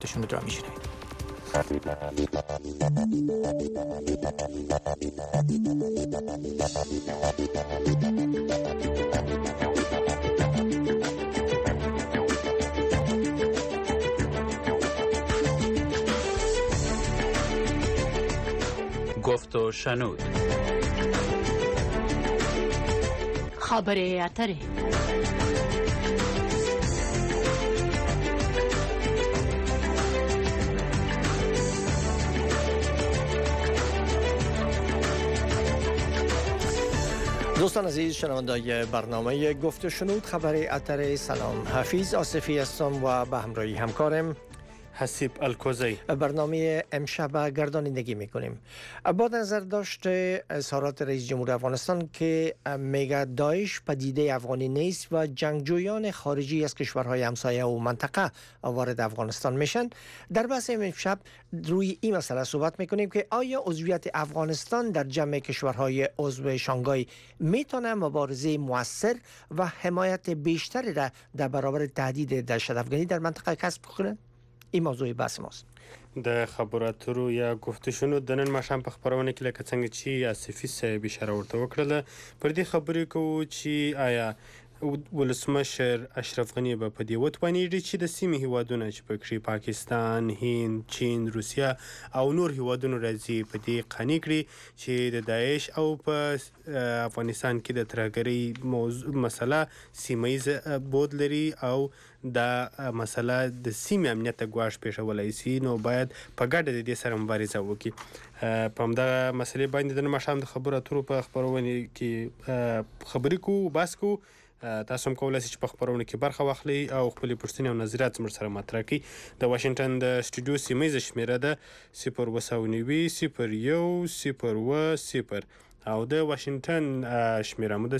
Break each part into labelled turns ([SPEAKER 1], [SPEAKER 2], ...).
[SPEAKER 1] شنود را میشنوید.
[SPEAKER 2] گفت و شنود.
[SPEAKER 3] خبر اتره.
[SPEAKER 4] دوستان عزیز، شنوندگان برنامه گفت و شنود خبر اتر، سلام. حفیظ آصفی هستم و به همراهی همکارم
[SPEAKER 5] حسیب الکوزی.
[SPEAKER 4] برنامه امشب گردانندگی میکنیم. با نظر داشته اظهارات رئیس جمهور افغانستان که میگه داعش پدیده افغانی نیست و جنگجویان خارجی از کشورهای همسایه و منطقه وارد افغانستان میشن، در بحث امشب روی این مسئله صحبت میکنیم که آیا عضویت افغانستان در جمع کشورهای عضو شانگهای میتونه مبارزه موثر و حمایت بیشتری را در برابر تهدید دهشت افغانی در منطقه کسب کنه؟ این موضوع بحث ماست.
[SPEAKER 5] د خبراتو یا گفتشونو د نن ماښام په خبرونه کې لکه څنګه چې آصفي صاحب اشاره ورته وکړله، پر دې خبرې کوو چې آیا ولسمشر اشرف غني به په دې وتوانېږي چې د سیمې هیوادونه چې پکې پاکستان، هند، چین، روسیه او نور هیوادونه راځي په دې قانع کړي چې د داعش او په افغانستان کې د ترهګرۍ مسله سیمه‌ییز بود لري او دا مسله د سیمې امنیت ته ګواښ پېښولی سي، نو باید په ګډه د دې سره مبارزه وکړي. په همدغه مسلې باندې د نن ماښام د خبرو اترو په خپرونې کې خبرې کوو، بحث کوو. تاسو هم کولی شئ چې په خپرونه کې برخه واخلئ او خپلې پوښتنې او نظریات زموږ سره مطرح کړئ. د واشنګټن د سټوډیو سیمهییزه شمېره ده 02900 او د واشنګټن شمېره مو د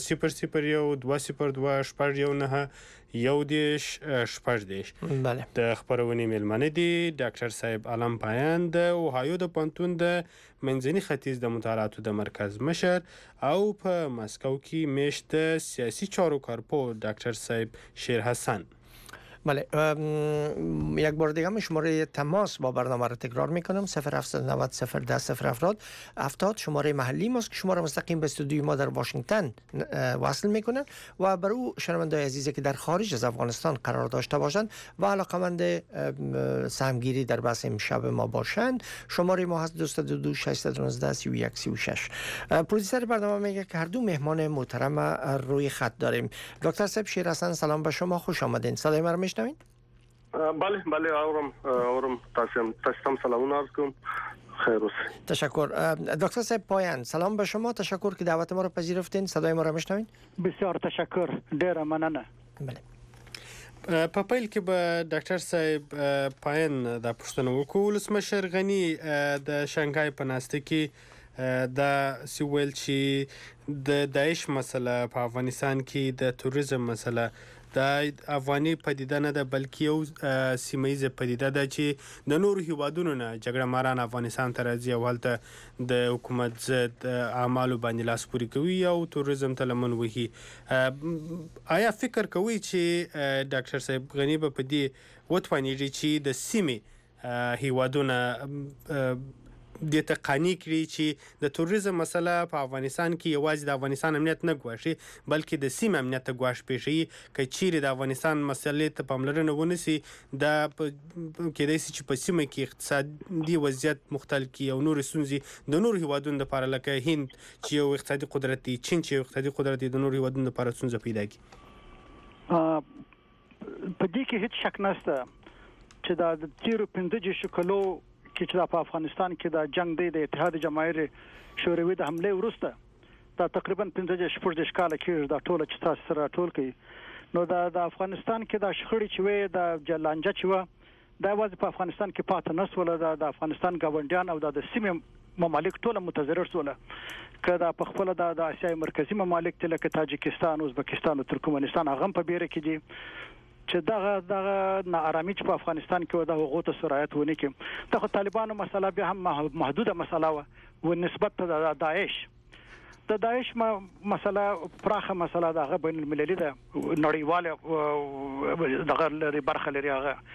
[SPEAKER 5] 001-202-219-10-10.
[SPEAKER 4] بله.
[SPEAKER 5] د خپرونې میلمانه دي ډاکټر صاحب علم پایان د اوهایو د پوهنتون د منځني ختیځ د مطالعاتو د مرکز مشر او په مسکو کې میشت د سیاسي چارو کارپو ډاکټر صاحب شیر حسن.
[SPEAKER 4] بله، یک بار دیگه شماره تماس با برنامه را تکرار میکنم. 0790010 شماره محلی ماست که شما را مستقیم به استودیوی ما در واشنگتن وصل میکنن و برای شنونده‌های عزیزی که در خارج از افغانستان قرار داشته باشند و علاقه‌مند سهمگیری در بحث امشب ما باشند، شماره ما هست 222-619-3136. پرودوسر برنامه میگه که هر دو مهمان محترم روی خط داریم. دکتر صاحب شیر حسن، سلام به شما، خوش آمدین. صدای ما میشنوین؟
[SPEAKER 6] بله اورم تاسو سلامونه عرض کوم. خیر اوسئ.
[SPEAKER 4] تشکر. دکتر صاحب پایان، سلام به شما، تشکر که دعوت ما رو پذیرفتین. صدای ما رو میشنوین؟
[SPEAKER 7] بسیار تشکر، ډیره مننه.
[SPEAKER 4] بله.
[SPEAKER 5] په پیل کې به ډاکټر صاحب پایان دا پوښتنه وکړو. ولسمشر غني د شانګهای په ناسته کې دا سویل چې د داعش مسله په افغانستان کې د توریزم مسله د افغاني پدیده نه ده، بلکې یو سیمه‌ییزه پدیده ده چې د نورو هیوادونو نه جګړه ماران افغانستان ته راځي او هلته د حکومت ضد اعمالو باندې لاس پورې کوي او توریزم ته لمن وهي. آیا فکر کوئ چې ډاکټر صاحب غني به په دې وتوانېږي چې د سیمې هیوادونه دې ته قانع کړي چې د توریزم مسله په افغانستان کې یوازې د افغانستان امنیت نه ګواښي بلکې د سیمې امنیت ته ګواښ پېښوي؟ که چیرې د افغانستان مسلې ته پاملرنه ونشي، دا کېدای شي چې په سیمه کې اقتصادي وضعیت مختل کړي او نورې ستونزې د نورو هیوادونو لپاره لکه هند چې یو اقتصادي قدرت دی، چین چې یو اقتصادي قدرت دی، د نورو هیوادونو لپاره ستونزه پیدا کړي.
[SPEAKER 7] په دې کې هیڅ شک نشته چې دا د تیرو 15 کلو چې په افغانستان کې د جنگ د اتحاد جماهیر شوروي د حمله وروسته دا تقریبا 15 کال کې دا ټول چې تاسو سره ټول کوي، نو د افغانستان کې دا شخړې چې وي د جلانجه چې و دا واځي په افغانستان کې پاتې نسول. د افغانستان ګاونډیان او د سیمې ممالک ټول متضرر شول، که دا په خپل د اسیا مرکزی ممالک لکه تاجکستان، ازبکستان او ترکمنستان هغه په بیره کې دي چې دغه ناارامي چې په افغانستان کې و د هغو ته سرایت ونه کړي. دغه طالبانو مسله بیا هم محدوده مسله و نسبت ته د داعش مسله پراخه مسله دغه بین المللي ده، نړیواله دغه برخه لري هغه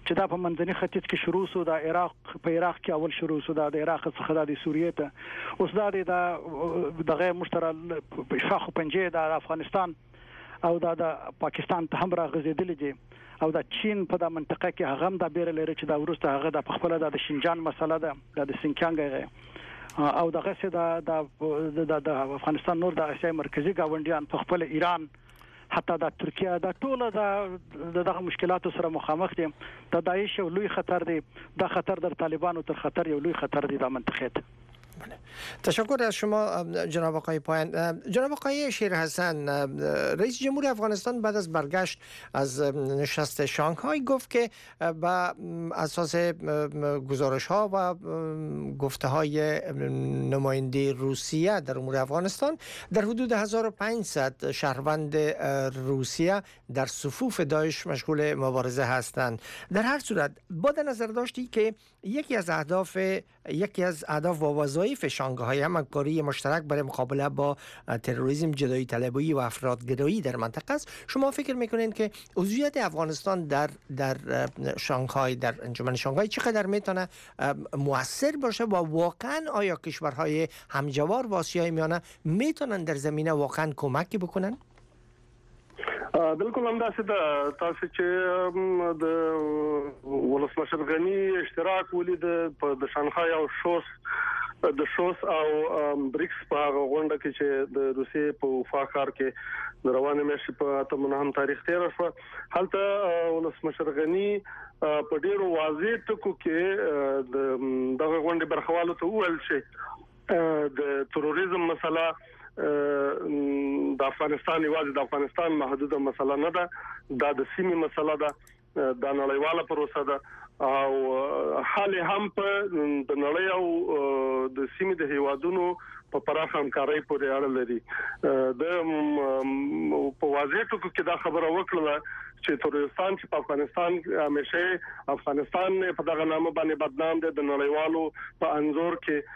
[SPEAKER 7] چې دا په منځني ختیځ کې شروع شو د عراق کې اول شروع شو د عراق څخه د سوریې ته اوس دا دغه مشترک شاخ پنجه د افغانستان او د پاکستان ته هم راغزیدل دي او د چین په د منطقه کې هغه هم د بیر لري چې د ورسته هغه د خپل د شینجان مسله ده د سینکیانګ او دغه څه د افغانستان نور د اسیا مرکزی گاونډیان په خپل ایران حتی د ترکیه د ټوله دغه مشکلاتو سره مخامخ دي د داعش یو لوی خطر دی د خطر در طالبانو تر خطر یو لوی خطر دی د منطقه ته.
[SPEAKER 4] تشکر از شما جناب آقای پایان. جناب آقای شیر حسن، رئیس جمهور افغانستان بعد از برگشت از نشست شانگهای گفت که با اساس گزارش ها و گفته های نماینده روسیه در امور افغانستان در حدود 1500 شهروند روسیه در صفوف داعش مشغول مبارزه هستند. در هر صورت با در نظر داشتی که یکی از اهداف و وظایف شانگهای همکاری مشترک برای مقابله با تروریسم، جدایی طلبی و افرادگرایی در منطقه است، شما فکر میکنین که عضویت افغانستان در شانگهای، در انجمن شانگهای چقدر میتونه مؤثر باشه و واقعا آیا کشورهای همجوار و آسیای میانه میتونن در زمینه واقعا کمک بکنن؟
[SPEAKER 6] بالکل همداسې د تاسو چې د ولسمشر غنی اشتراک ولید په د شانګهای او شوس او بریکس په غونډه کې چې د روسیې په وفاقار کې د روانه مېشي په 8 تاریخ 13 شو هلته ولسمشر غنی په ډیرو واضح ټکو کې دغه غونډه برخوالو ته وویل چې د تروریزم مسله د افغانستان یوازې د افغانستان محدوده مسله نه ده، دا د سیمې مسله ده، د نړیواله پروسه ده او حال هم په د نړۍ او د سیمې د هیوادونو په پراخه همکارۍ پورې اړه لري. د په واضح ټکو کې دا خبره وکړه چې ترورستان چې په افغانستان همیشه افغانستان په دغه نامه باندې بدنام دي، د نړیوالو په انزور کې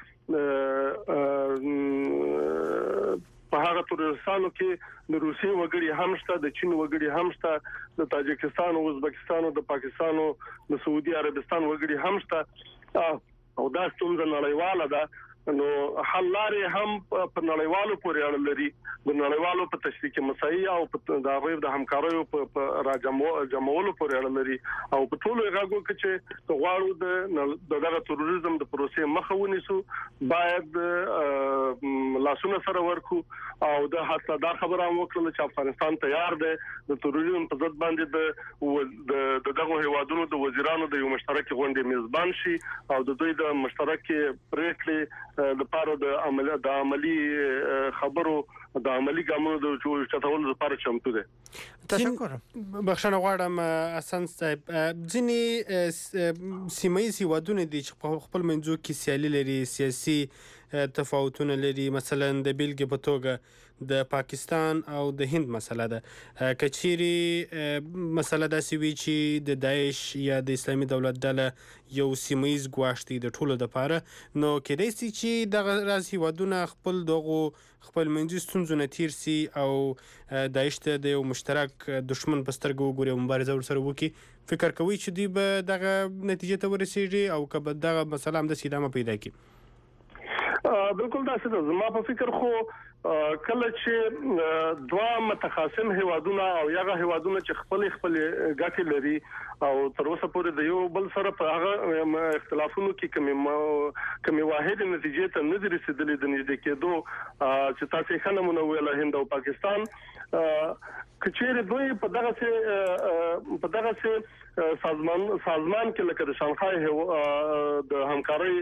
[SPEAKER 6] په هغه ترورستانو کې د روسیې وګړي هم شته، د چین وګړي هم شته، د تاجکستان او ازبکستان او د پاکستان او د سعودي عربستان وګړي هم شته او دا څومره نړیواله ده. نو حل لارې هم په نړیوالو پورې اړه لري، د نړیوالو په تشریک مسایي او د غوښ د همکاریو په راجمولو پورې اړه لري او په ټولو هغه چې غواړو د دغه تروریزم د پروسې مخه ونیسو باید لاسونه سره ورکو او د حتی دا خبره هم وکړل چې افغانستان تیار دی د تروریزم په ضد باندې د دغه هیوادونو د وزیرانو د یو مشترک غونډې میزبان شي او د دوی د مشترک پریکړې د پاره د عملی خبرو د عملی ګامونو د چټول لپاره چمتو دي.
[SPEAKER 4] تشکر.
[SPEAKER 5] بخښنه غواړم حسن صاحب، ځینې سیمایي هیوادونه دي چې خپل منځو کې سیالي لري، سیاسي تفاوتونه لري، مثلا د بیلګې په توګه د پاکستان او د هند مسله ده. کچيري مسله داسې وی چې د داعش یا د اسلامي دولت ډله یو سیمایي ګواښتي د ټولو د پاره، نو کېدای شي چې دغه راز هیوادونه خپل منځي ستونزونه تیر سي او داعش ته د یو مشترک دشمن په سترګه وګوري او مبارزه ورسره وکړي. فکر کوي چې دوی به دغه نتیجه ته ورسیږي او که به دغه مسله هم د ادامه پیدا کړي؟
[SPEAKER 6] بالکل دا څه زما په فکر خو کله چې دوا متخاصم هیوادونه او یغه هیوادونه چې خپل ګټې لري او تر اوسه پورې د یو بل سره په هغه اختلافونو کې کومه واحده نتیجه ته نه رسیدلې د نږدې کېدو چې تاسو یې خنمونه ویله هند او پاکستان کچېره دوی په دغه سازمان کې لکه د شانګهای د همکارۍ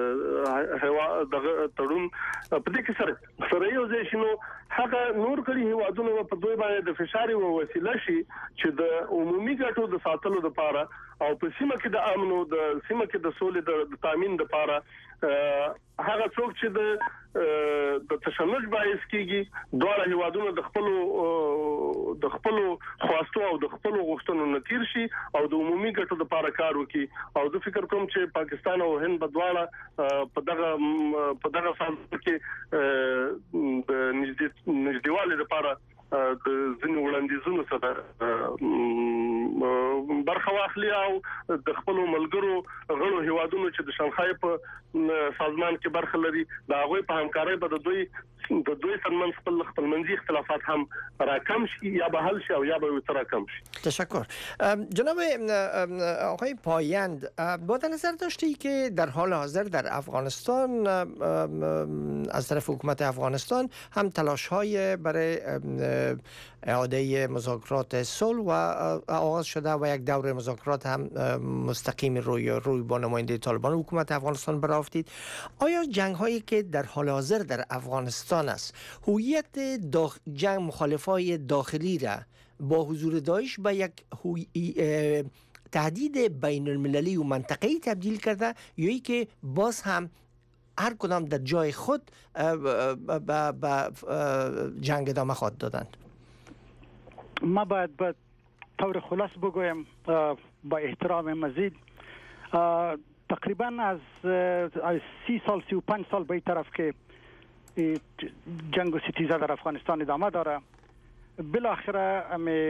[SPEAKER 6] د تړون په دې کې سره یو ځای شنو هغه نور کړي هیوادونه په دوی باندې د فشار او وسیله شي چې د عمومي ګټو د ساتلو لپاره او په سیمه کې د امن او د سیمه کې د سولې د تامین لپاره هغه څوک چې د تشنج باعث کیږي دوه هیوادونو د خپل خواستو او د خپل غوښتنو نتیر شي او د عمومي ګټو لپاره کار وکړي او زه فکر کوم چې پاکستان او هند بدواړه په دغه سال کې د نږدېوالي لپاره د ځینې وړاندیزونو سره برخه واخلي او د خپل ملګرو غړو هیوادونو چې د شانګهای په سازمان کې برخه لري دا غوي په همکارۍ به د دوی ترمنځ خپلمنځي اختلافات هم راکم شي یا به حل شي او یا به تراکم شي.
[SPEAKER 4] تشکر. جناب آقای پایند، با نظر داشتی که در حال حاضر در افغانستان از طرف حکومت افغانستان هم تلاش‌های برای اعاده مذاکرات صلح و آغاز شده و یک دور مذاکرات هم مستقیم روی با نماینده طالبان حکومت افغانستان برافتید. آیا جنگ هایی که در حال حاضر در افغانستان است هویت جنگ مخالفای داخلی را با حضور داعش به یک تهدید بین المللی و منطقه‌ای تبدیل کرده یا ای که باز هم هر کدام در جای خود به جنگ ادامه خواهد دادند؟
[SPEAKER 7] ما باید به طور خلاص بگویم با احترام مزید تقریبا از 30 سال 35 سال به این طرف که جنگ و ستیزه در افغانستان ادامه داره، بالاخره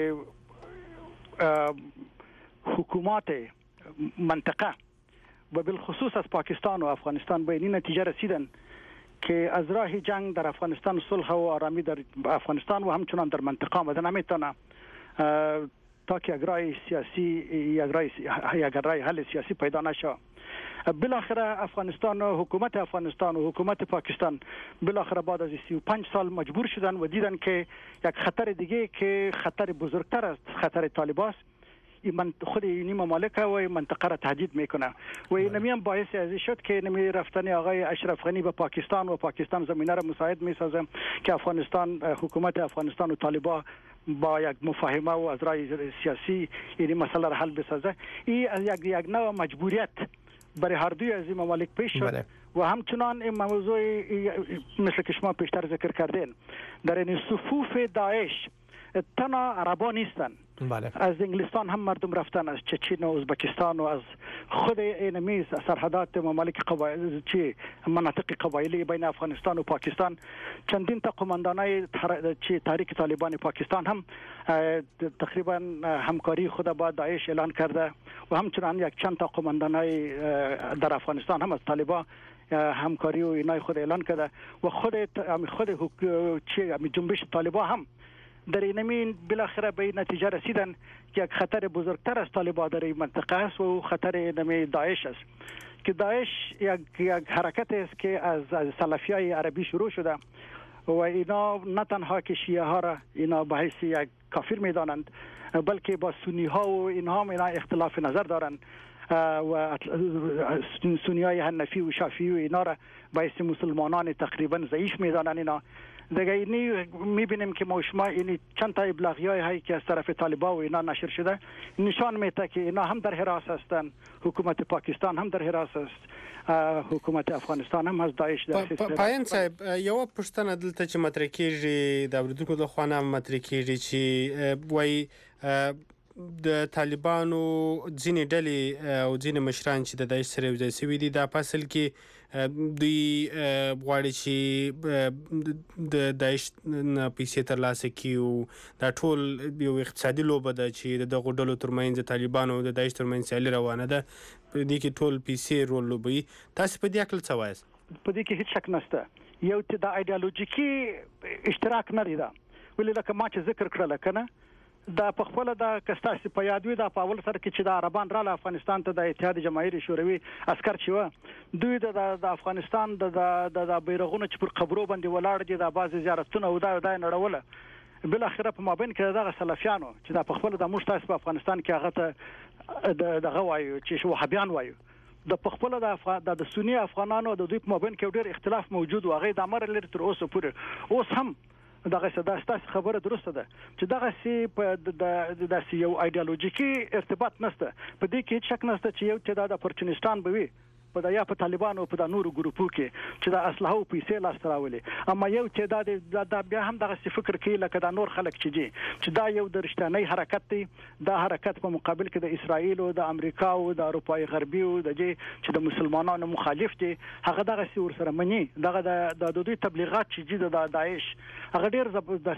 [SPEAKER 7] حکومات منطقه و بالخصوص از پاکستان و افغانستان به این نتیجه رسیدن که از راه جنگ در افغانستان صلح و آرامی در افغانستان و همچنان در منطقه آمده نمیتونه تا که یک راه سیاسی یک راه حل سیاسی پیدا نشه. بالاخره افغانستان و حکومت افغانستان و حکومت پاکستان بالاخره بعد از 35 سال مجبور شدن و دیدن که یک خطر دیگه که خطر بزرگتر است، خطر طالبان خود این ممالک و منطقه را تهدید میکنه و این هم باعث از شد که نمی رفتن آقای اشرف غنی به پاکستان و پاکستان زمینه را مساعد میسازه که افغانستان حکومت افغانستان و طالبان با یک مفاهمه و از راه سیاسی این مسئله را حل بسازه. این یک نوع مجبوریت برای هر دوی از این ممالک پیش شد و همچنان این موضوع مثل که شما پیشتر ذکر کردین در این صفوف داعش تنها عربا نیستن.
[SPEAKER 4] بله.
[SPEAKER 7] از انگلستان هم مردم رفتن، از چچین و ازبکستان و از خود اینمی سرحدات ممالک مناطق قبایلی بین افغانستان و پاکستان چندین تا قماندانای تحریک طالبان پاکستان هم تقریبا همکاری خود با داعش اعلان کرده و همچنان یک چند تا قماندانای در افغانستان هم از طالبان همکاری و اینای خود اعلان کرده و خود جنبش طالبان هم در اینمین بالاخره به نتیجه رسیدن که یک خطر بزرگتر از طالبان در این منطقه است و خطر اینمی داعش است که داعش یک حرکت است که از سلفیای عربی شروع شده و اینا نه تنها که شیعه ها را اینا به حیث یک کافر میدانند بلکه با سنی ها و اینها هم اینا اختلاف نظر دارند و سنی های حنفی و شافعی و اینا را به حیث مسلمانان تقریبا ضعیف میدانند. اینا دیگه اینی میبینیم که ما شما اینی چند تا ابلاغیای هایی که از طرف طالبان و اینا نشر شده نشان میده که اینا هم در حراس هستند، حکومت پاکستان هم در حراس است، حکومت افغانستان هم از داعش در
[SPEAKER 5] پایان صاحب یو پښتنه دلته چې مطرح کیږي د اوریدونکو د خوانه مطرح کیږي چې وای د طالبانو ځینې ډلې او ځینې مشران چې د داعش سره یوځای شوي دي دا په اصل کې دوی غواړي چې د داعش نه پیسې ترلاسه کړي او دا ټول یو اقتصادي لوبه ده چې د دغو ډلو ترمنځ د طالبانو او د داعش ترمنځ سیالي روانه ده په دې کې ټول پیسې رول لوبوي. تاسو په دې اړه څه وایاست؟
[SPEAKER 7] په دې کې هیڅ شک نشته یو د ایډیالوژیکي اشتراک نه دی دا ولې لکه ما چې ذکر کړل کنه دا په خپل د کستاسي په یاد وي دا په اول سره کې چې د عربان را له افغانستان ته د اتحاد جماهیر شوروي عسكر چې و دوی د افغانستان د بیرغونو چې پر قبرو باندې ولاړ دي د بعض زیارتونه او دا نړوله بل اخره په مابین کې دغه سلفیانو چې دا په خپل د مشتاس په افغانستان کې هغه ته دغه وایو چې وهابیان وایو د خپل د سنی افغانانو د دوی په مابین کې ډېر اختلاف موجود و هغه د امر لري تر اوسه پورې اوس هم دغه ستاسو خبره درسته ده چې دغه سی په د یو ایدئولوژیکي ارتباط نشته په دې کې هیڅ شک نشته چې یو چې د اپورچونیستان به وي په د یا په طالبانو په د نورو ګروپو کې چې د اسلحه او پیسې لاس راولي اما یو چې دا بیا هم دغه فکر کوي لکه دا نور خلک چې دا یو د رښتینی حرکت دی دا حرکت په مقابل کې د اسرایل او د امریکا او د اروپای غربي او د چې د مسلمانانو مخالف دي هغه دغه ور سره مني دغه د دوی تبلیغات چې د داعش هغه ډیر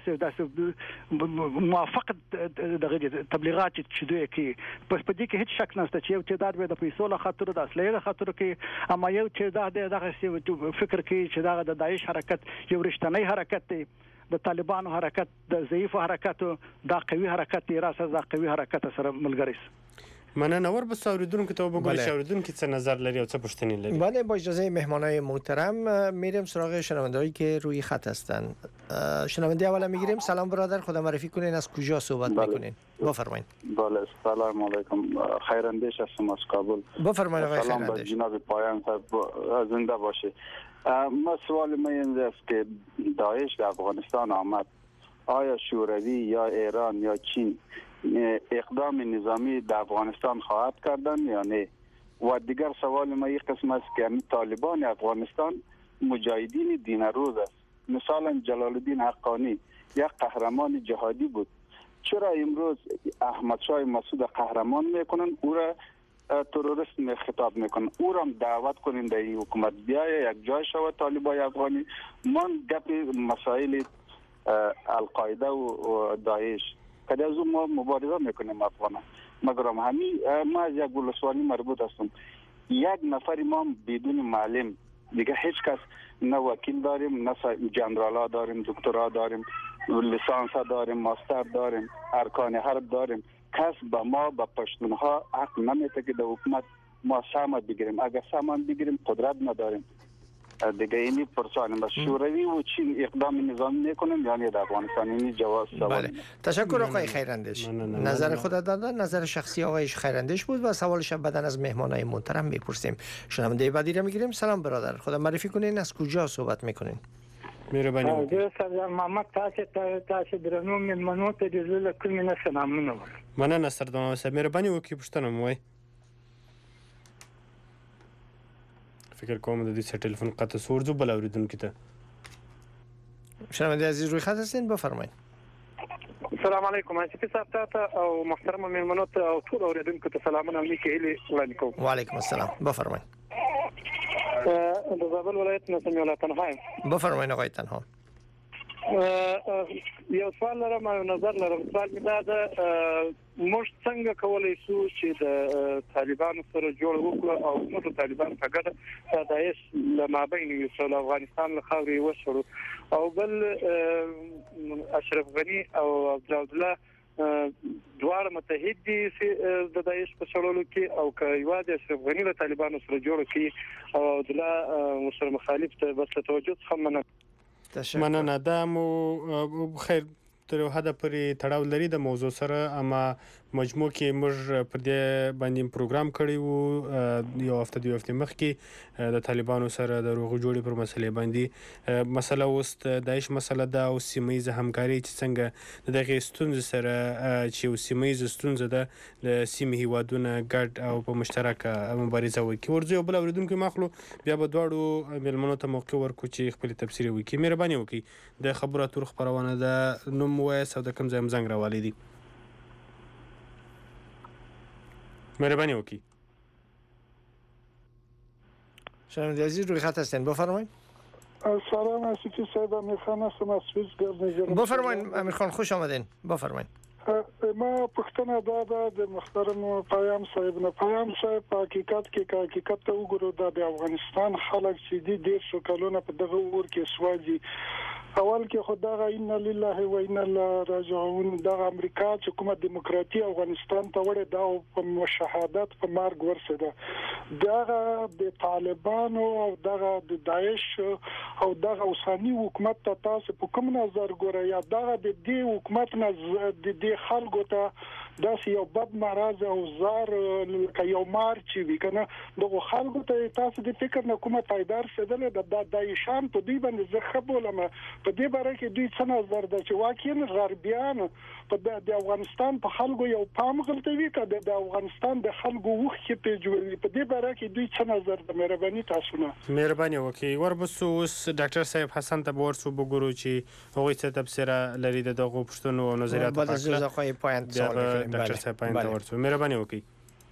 [SPEAKER 7] د موافق دغه تبلیغات چې دوی کوي په دې کې هیڅ شک نشته چې یو تعداد به د پیسو له خاطر د اصلي له خاطر کې اما یو تعداد دغه فکر کوي چې دغه د داعش حرکت یو رښتینی حرکت دی د طالبانو حرکت د ضعیف حرکت دا قوي حرکت دی راسه دا قوي حرکت سره ملګری
[SPEAKER 5] مننه ور به اوریدونکو ته وګورئ چې اوریدونکو څه نظر لري او څه پوښتنې لري.
[SPEAKER 4] بله با اجازه مهمانای محترم میریم سراغ شنوندهایی که روی خط هستند. شنونده اولا میگیریم. سلام برادر، خدا معرفی کنین از کجا صحبت میکنین؟ بفرمایید.
[SPEAKER 1] بله سلام علیکم، خیراندیش هستم از کابل.
[SPEAKER 4] بفرمایید آقای خیراندیش.
[SPEAKER 1] سلام به جناب پایان صاحب، زنده باشی. ما سوال من این است که داعش در افغانستان آمد، آیا شوروی یا ایران یا چین اقدام نظامی در افغانستان خواهد کردن یا نه؟ و دیگر سوال ما یک قسم است که طالبان افغانستان مجاهدین دین روز است. مثلا جلال الدین حقانی یک قهرمان جهادی بود، چرا امروز احمد شاه مسعود قهرمان میکنن او را تروریست خطاب میکنن؟ او را دعوت کنین در این حکومت بیایه یک جای شود طالبای افغانی. من گپ مسائل القاعده و داعش که از ما مبارزه میکنیم افغان، مگر ما از یک ولسوالی مربوط هستم. یک نفر ما بدون معلم دیگه هیچ کس، نه وکیل داریم، نه جنرالا داریم، دکترا داریم، لیسانس داریم، ماستر داریم، ارکان حرب داریم. کس به ما به پشتونها حق نمیده که در حکومت ما سهم بگیریم. اگر سهم بگیریم قدرت نداریم. دیگه اینی پرسانیم از شوروی و چین اقدام نظامی میکنیم یعنی در افغانستان. اینی جواز سوال.
[SPEAKER 4] بله. تشکر آقای خیراندیش. نظر خود دادن، نظر شخصی آقای خیراندیش بود و سوالش بعداً از مهمانای محترم میپرسیم. شنونده بعدی را میگیریم. سلام برادر، خدا معرفی کنین از کجا صحبت میکنین؟
[SPEAKER 5] مهرباني
[SPEAKER 2] سلام محمد تاسو درنو مېلمنو ته د زړه کومې نه سلامونه وایم.
[SPEAKER 5] مننه سردار صاحب، مهرباني وکړئ پوښتنه مو وای. فکر کوم د دې ټلیفون قطع سورځو بل اوریدونکو ته.
[SPEAKER 4] شنونده عزیز روی خط هستین، بفرمایید.
[SPEAKER 6] السلام علیکم اسفی صاحب ته او محترم مېلمنو ته او ټول اوریدونکو ته سلامونه لیکلي وړاندې کوم.
[SPEAKER 4] وعلیکم السلام، بفرمایید.
[SPEAKER 6] د زابل ولایت نه سمې ولا تنها.
[SPEAKER 4] بفرمایید آقای تنها.
[SPEAKER 6] یو سوال لرم او نظر لرم. سوال می دا موږ څنګه کولای شو چې د طالبانو سره جوړ وکړو او موږ طالبان په ګډه داعش لمابین یو څول افغانستان له خاورې وشړو او بل اشرف غنی او عبدالله دوار متحد دي د داعش په شړلو کې او کایوا د اشرف غنی له طالبانو سره جوړ کړي او عبدالله مسر مخالف ته بس توجه څخه
[SPEAKER 5] مننه. دا مو خیر تر حد پورې تړاو لري د موضوع سره، اما مجموع کې موږ پر دې باندې پروګرام کړی وو یو هفته دوه هفته مخکې د طالبانو سره د روغ جوړې پر مسلې باندې. مسله اوس د داعش مسله ده او سیمه‌ییزه همکاري چې څنګه د دغه ستونزې سره چې یو سیمه‌ییزه ستونزه ده د سیمې هیوادونه ګډ او په مشترکه مبارزه وکړي. ورځو یو بل اوریدونکو مخلو بیا به دواړو مېلمنو ته موقع ورکړو چې خپل تفسیر وکړي. مهرباني وکړئ د خبرو اترو خبرونه د نوم وایس او د کوم ځای زنګ راوالي دي. مهرباني وکړئ.
[SPEAKER 4] شنونده عزیز روی خط هستین، بفرمایید.
[SPEAKER 8] سلام اسفی صاحب، امیر خان هستم از فیزگرد.
[SPEAKER 4] بفرمایید امیر خان، خوش آمدین. بفرمایید.
[SPEAKER 8] ما پښتنه دا د محترم پیام صاحب نه. پیام صاحب په حقیقت کې حقیقت ته وګورو د افغانستان خلک چې دي ډېر شو کلونه په دغه ور کې سوځي. اول کې خدای ان لله و انا الیه راجعون د امریکا چې کومه دیموکراتي افغانستان ته وړه دا په مشاهدات په مارګ ورسېده. دا د طالبانو او د داعش او د اوساني حکومت ته تاسو په کوم نظر ګورئ؟ یا دا د دې حکومت نه د خلکو ته دا یو بد مرز او زار لکه یو مار چې وی کنه دغه خلکو ته تاسو د فکر نه کومه پایدار سدل د شان په دوی باندې زخه بولم په دې باره کې دوی څه نظر ده چې واقعا غربیان په د افغانستان په خلکو یو پام غلطوي کړه د افغانستان د خلکو وخت په جوړي په دې باره کې دوی څه نظر ده مهرباني تاسو نه
[SPEAKER 5] مهرباني وکي وربسو ډاکټر صاحب حسن ته ورسو بګورو چې هغه څه تفسیر لري دغه پښتنو او نظریات
[SPEAKER 4] بعد از زخای پایان سوال کنیم
[SPEAKER 5] ډاکټر صاحب پایان ته ورسو مهرباني وکي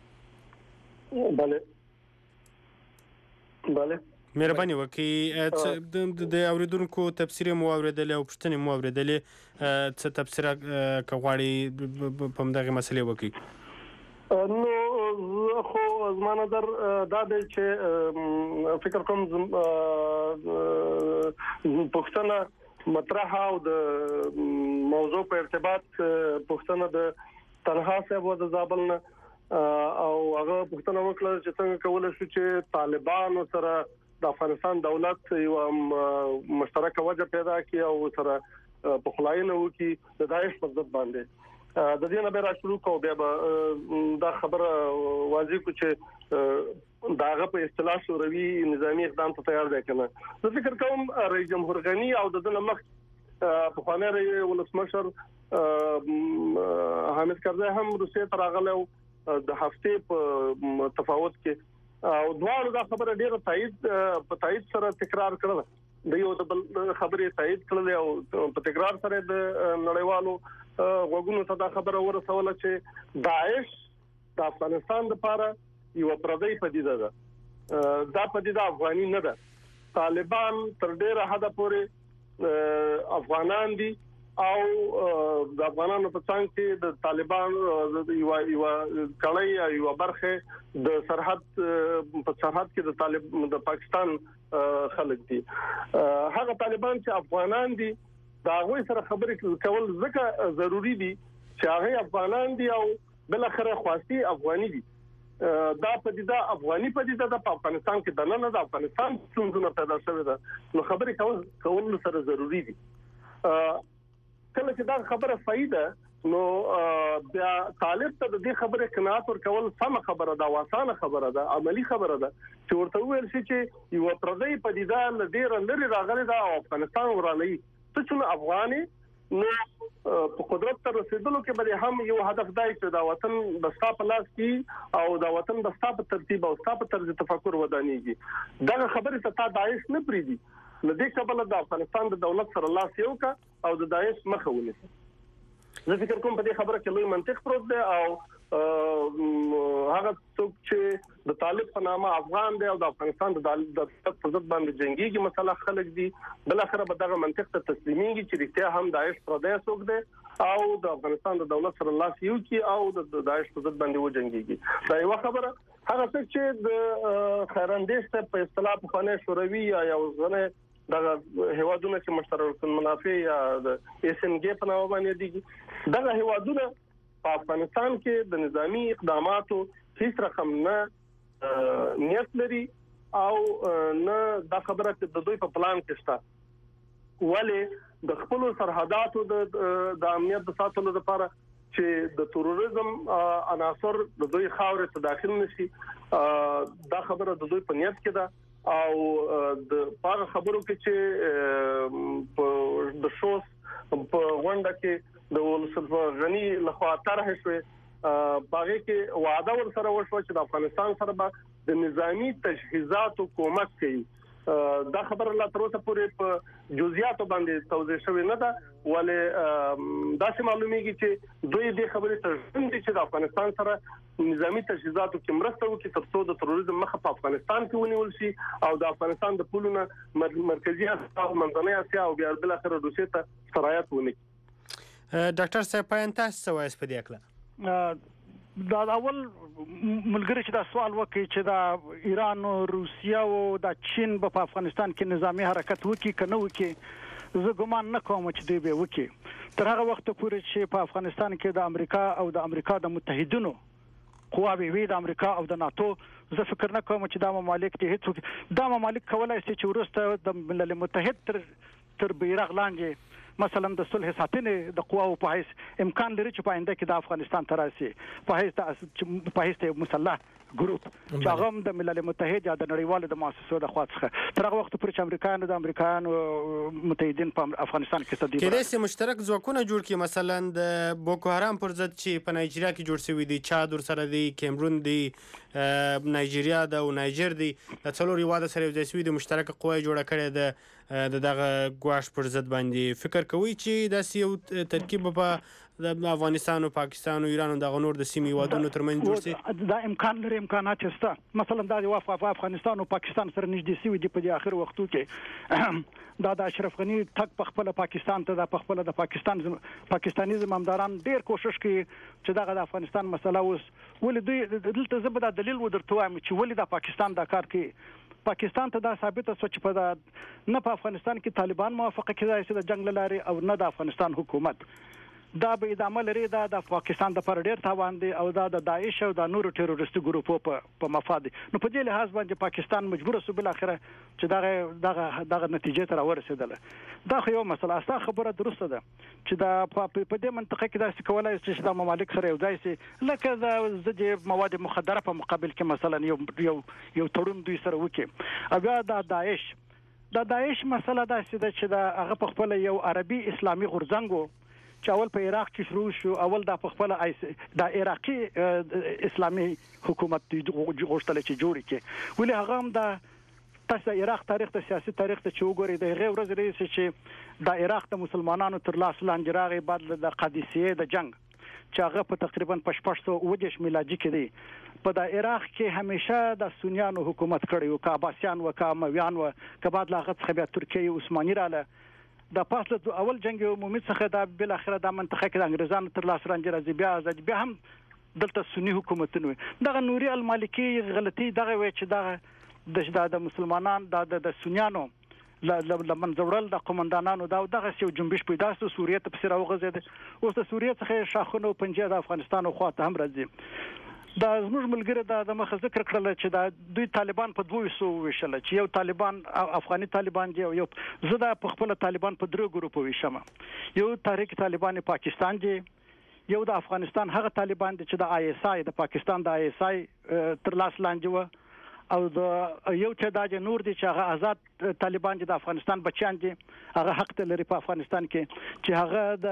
[SPEAKER 6] bale
[SPEAKER 5] مهرباني وکي د اوریدونکو تفسیر مو اوریدل او پښتنې مو اوریدل څه تفسیر کوغاړي په دغه مسلې وکي
[SPEAKER 6] نو خو زمانه در دا د چې فکر کوم پښتنه مطرح او د موضوع په ارتباط پښتنه د تنها صاحب د زابل نه او هغه پښتنه وکړه چې څنګه کولای شو چې طالبان سره د افغانستان دولت یو مشترک وجه پیدا کړي او سره په خلاینه وکي د داعش په ضد باندې د دې نه به را شروع کوو بیا دا خبره واضح کو چې داغه په اصطلاح شوروي نظامی اقدام ته تیار دی کنه زه فکر کوم رئیس جمهور غنی او د مخ په خوانه ولسمشر حامد کرزی هم روسیې ته راغله د هفته په تفاوت کې او دواړو دا خبره ډیره تایید سره تکرار کړل د یو د خبرې تایید کړل او په تکرار سره د نړیوالو وګونو ته دا خبره ورسوله چې داعش د افغانستان لپاره یو پردی پدیده ده دا پدیده افغاني نه ده طالبان تر ډیره حد پورې افغانان دي او د افغانانو په څنګ کې د طالبان یو کړی یو برخه د سرحد کې د پاکستان خلک دي هغه طالبان چې افغانان دي دا غوي سره خبرې کول ځکه ضروری دي چې هغه افغانان دي او بل اخره خواستی افغاني دي دا پدیده افغاني پدیده د افغانستان کې د نه د افغانستان څنګه پیدا شوه ده نو خبرې کول سره ضروری دي کله چې دا خبره فائدہ نو بیا طالب ته د دې خبره قناعت ورکول سم خبره ده واسانه خبره ده عملی خبره ده چې ورته ویل شي چې یو پردی پدیده لدې لري راغلي ده او افغانستان ورانه ته چې افغاني نو په قدرت ته رسیدلو کې به هم یو هدف دی چې دا وطن د ستا په لاس کې او دا وطن د ستا په ترتیب او ستا په طرز تفکر ودانېږي دا خبره ته تا داعش نه پریدي لدې کبل د افغانستان د دولت سره لاس یو کا او د داعش مخه ونیسي زه فکر کوم په دې خبره کې لوی منطق پروت دی او هغه څوک چې د طالب په نامه افغان دی او د افغانستان د پر ضد باندې جنگيږي مسله خلک دي بل اخره به دغه منطق ته تسلیميږي چې رښتیا هم داعش پردی څوک دی او د افغانستان د دولت سره لاس یو کی او د داعش پر ضد باندې و جنگيږي دا یو خبره هغه څه چې د خیراندیش په اصطلاح په خانه شوروي یا یو ځنه دغه هوادونه چې مشترک المنافع یا د اس ام جی په نامه باندې دي دغه هوادونه په افغانستان کې د نظامی اقداماتو هیڅ رقم نه نیت لري او نه دا خبره چې د دوی په پلان کې شته ولی د خپل سرحداتو د امنیت د ساتلو لپاره چې د تروریزم عناصر د دوی خاورې ته داخل نشي دا خبره د دوی په نیت کې ده او د پاره خبرو کې چې د شوس په غونډه کې د ولسمشر غنی لخوا طرح شوه باغې کې وعده ور سره وشو چې د افغانستان سره به د نظامی تجهیزات کومک کوي دا خبر الله تر اوسه پورې په جزئیات باندې توضیح شوی نه ده ولې دا څه معلومیږي چې دوی د خبرې ترجمه دي چې د افغانستان سره نظامی تجهیزاتو کې مرسته وکړي ترڅو د تروریزم مخه په افغانستان کې ونیول شي او د افغانستان د پولونو مرکزی اسیا او منځنۍ اسیا او بیا بل اخر روسیې ته سرایت ونکړي
[SPEAKER 5] ډاکټر صاحب پاین تاسو وایي په دې اړه
[SPEAKER 7] دا اول ملګری چې دا سوال وکړي چې دا ایران او روسیا او دا چین په افغانستان کې نظامی حرکت وکړي کنه وکړي زه ګمان نه کوم چې دوی به وکړي تر هغه وخت پورې چې په افغانستان کې د امریکا او د امریکا د متحدینو قواوی وی د امریکا او د ناتو زه فکر نه کوم چې دا ممالک دي هیڅ دا ممالک کولای شي چې ورسته د ملل متحد تر بیرغ لاندې مثلا د صلح ساتنې د قواو په حیث امکان لري چې په آینده کې د افغانستان تراسي په حیث مسلح ګروپ چې هغه د ملل متحد یا د نړیوالو د مؤسسو د خوا څخه تر هغه وخت پورې چې امریکایانو متحدین په افغانستان کې تدبیر
[SPEAKER 5] کېدای شي مشترک ځواکونه جوړ کړي، مثلا د بوکو حرام پر ضد چې په نایجیریا کې جوړ شوی دی، چاد ورسره دی، کیمرون دی، نایجیریا ده او نایجر دی، د څلور هیوادو سره یو ځای شوي دي، مشترکه قوه جوړه کړې ده د دغه ګواښ پر ضد باندې. فکر کوئ چې داسې یو ترکیب په د افغانستان او پاکستان او ایران او دغه نور د سیمې هیوادونو ترمنځ جوړ شي؟
[SPEAKER 7] دا امکان لري، امکانات شته. مثلا دا د افغانستان او پاکستان سره نږدې شوي دي په دې اخر وختو کې دا د اشرف غنی تک په خپل پاکستان ته د خپل د پاکستاني زمامداران ډیر کوشش کوي چې دغه د افغانستان مسله اوس ولې دوی دلته زبر د دلیل ودرته وایم چې ولې د پاکستان دا کار کوي. پاکستان ته دا ثابته شو چې په نه په افغانستان کې طالبان موافقه کړي چې د جنگ لاري او نه د افغانستان حکومت دا به ادامه لري. دا د پاکستان د پر ډیر تاوان دي او دا د داعش او د نورو ټیرورستي ګروپو په مفاد. نو په دې لحاظ باندې پاکستان مجبور شو بل اخره چې دغه نتیجې ته ورسېدله. دا خو یو مسله اساسه خبره درسته ده چې دا په دې منطقه کې دا کولای شي چې د ممالک سره یو ځای شي لکه د زده مواد مخدره په مقابل کې مثلا یو تړون دوی سره وکړي. او بیا د داعش مسله دا چې دا هغه په خپل یو عربي اسلامي غورځنګ چې اول په عراق کې شروع شو، اول د خپل د عراقي اسلامي حکومت غوښتل چې جوړ کړي. ولې هغه هم د تاسو عراق تاریخ ته سیاسي تاریخ ته چې وګورئ د غیر ورځ رئیس چې د عراق د مسلمانانو تر لاس لاندې راغی بعد د قادسیه د جنگ چې هغه په تقریبا 1520 میلادي کې دی. په د عراق کې همیشه د سنیانو حکومت کړی او کعباسیان او کامویان او کبعد لاغت څخه بیا ترکیه عثماني رااله. د پاسله اول جنگ عمومي څخه د بل اخره د منطقه کې د انګريزانو تر لاس رانجه راځي بیا ازاد بیا هم دلته سنی حکومتونه دغه نوري المالکی غلطي دغه وی چې د مسلمانان د سنیانو لمن زوړل د قومندانانو دغه یو جنبش پیدا شو، سوریه ته پسې راوغځید. اوس د سوریه څخه شاخونه او پنجه د افغانستان خو ته هم راځي. دا زموږ ملګری د مخه ذکر کړل چې دا دوی طالبان په دوه حصو ویشل چې یو طالبان افغاني طالبان دی او یو زه د خپل طالبان په درو ګروپو ویشم. یو تحریک طالبان پاکستان دی، یو د افغانستان هغه طالبان دي چې د آی اس آی د پاکستان د آی اس آی تر لاس لاندې و، او د یو چې د نور دي چې هغه آزاد طالبان دي د افغانستان بچیان دي، هغه حق لري په افغانستان کې چې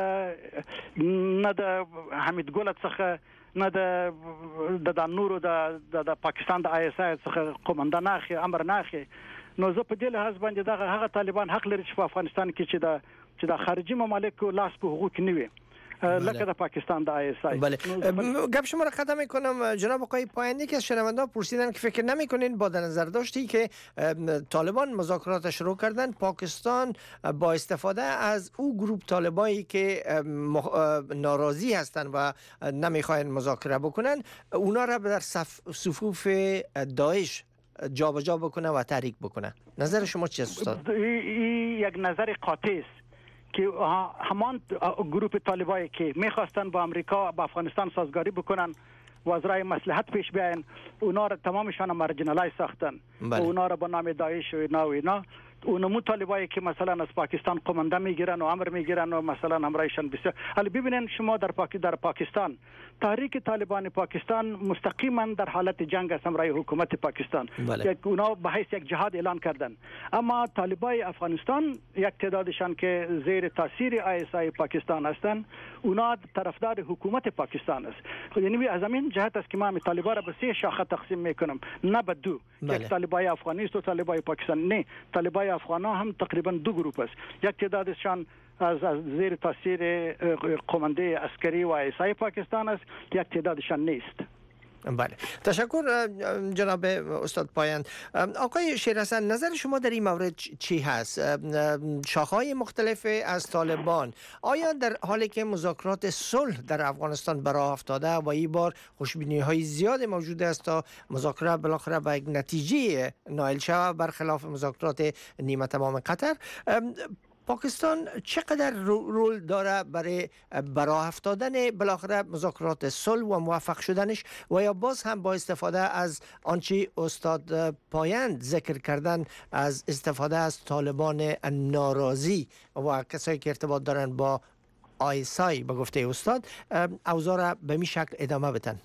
[SPEAKER 7] هغه نه د حمید ګل څخه نه د نورو د پاکستان د آی اس آی څخه قومندان اخی امر نه اخی. نو زه په دې لحاظ باندې هغه طالبان حق لري چې په افغانستان کې چې د خارجي ممالکو لاس په حقوق نه وي لکه د پاکستان د آی اس آی.
[SPEAKER 4] بله گپ شما را قطع میکنم جناب آقای پایندی که از شنونده‌ها پرسیدن که فکر نمیکنین با در نظر داشتی که طالبان مذاکرات شروع کردن پاکستان با استفاده از او گروپ طالبایی که ناراضی هستند و نمیخواین مذاکره بکنن اونا را در صفوف داعش جابجا بکنه و تحریک بکنه. نظر شما چیه استاد؟
[SPEAKER 7] یک نظر قاطع است که همان گروپ طالبایی که میخواستن با امریکا با افغانستان سازگاری بکنن و از رای مصلحت پیش بیاین اونا را تمامشان مارجینالایز ساختن. اونا را به نام داعش و اینا اونمو طالبایی که مثلا از پاکستان قومنده میگیرن و امر میگیرن و مثلا امرایشان بسیار. حالا ببینین شما در پاکستان تحریک طالبان پاکستان مستقیما در حالت جنگ است امرای حکومت پاکستان که اونا به حیث یک جهاد اعلان کردن. اما طالبای افغانستان یک تعدادشان که زیر تاثیر آی اس آی پاکستان هستند اونا طرفدار حکومت پاکستان است. یعنی از همین جهت است که ما طالبان را به سه شاخه تقسیم میکنم نه به دو. یک طالبای افغانی است و طالبای پاکستان. نه، طالبای افغانا هم تقریبا دو گروپ است. یک تعدادشان از زیر تاثیر قومنده عسکری و آی اس آی پاکستان است، یک تعدادشان نیست.
[SPEAKER 4] بله، تشکر جناب استاد پایند. آقای شیرحسن نظر شما در این مورد چی هست؟ شاخه‌های مختلف از طالبان آیا در حالی که مذاکرات صلح در افغانستان به راه افتاده و این بار خوشبینی‌های زیاد موجود است تا مذاکرات بالاخره به یک نتیجه نائل شود برخلاف مذاکرات نیمه تمام قطر، پاکستان چقدر رول داره برای راه افتادن بالاخره مذاکرات صلح و موفق شدنش و یا باز هم با استفاده از آنچه استاد پایند ذکر کردن از استفاده از طالبان ناراضی و کسایی که ارتباط دارن با آیسای به گفته استاد اوضاع را به می شکل ادامه بدن؟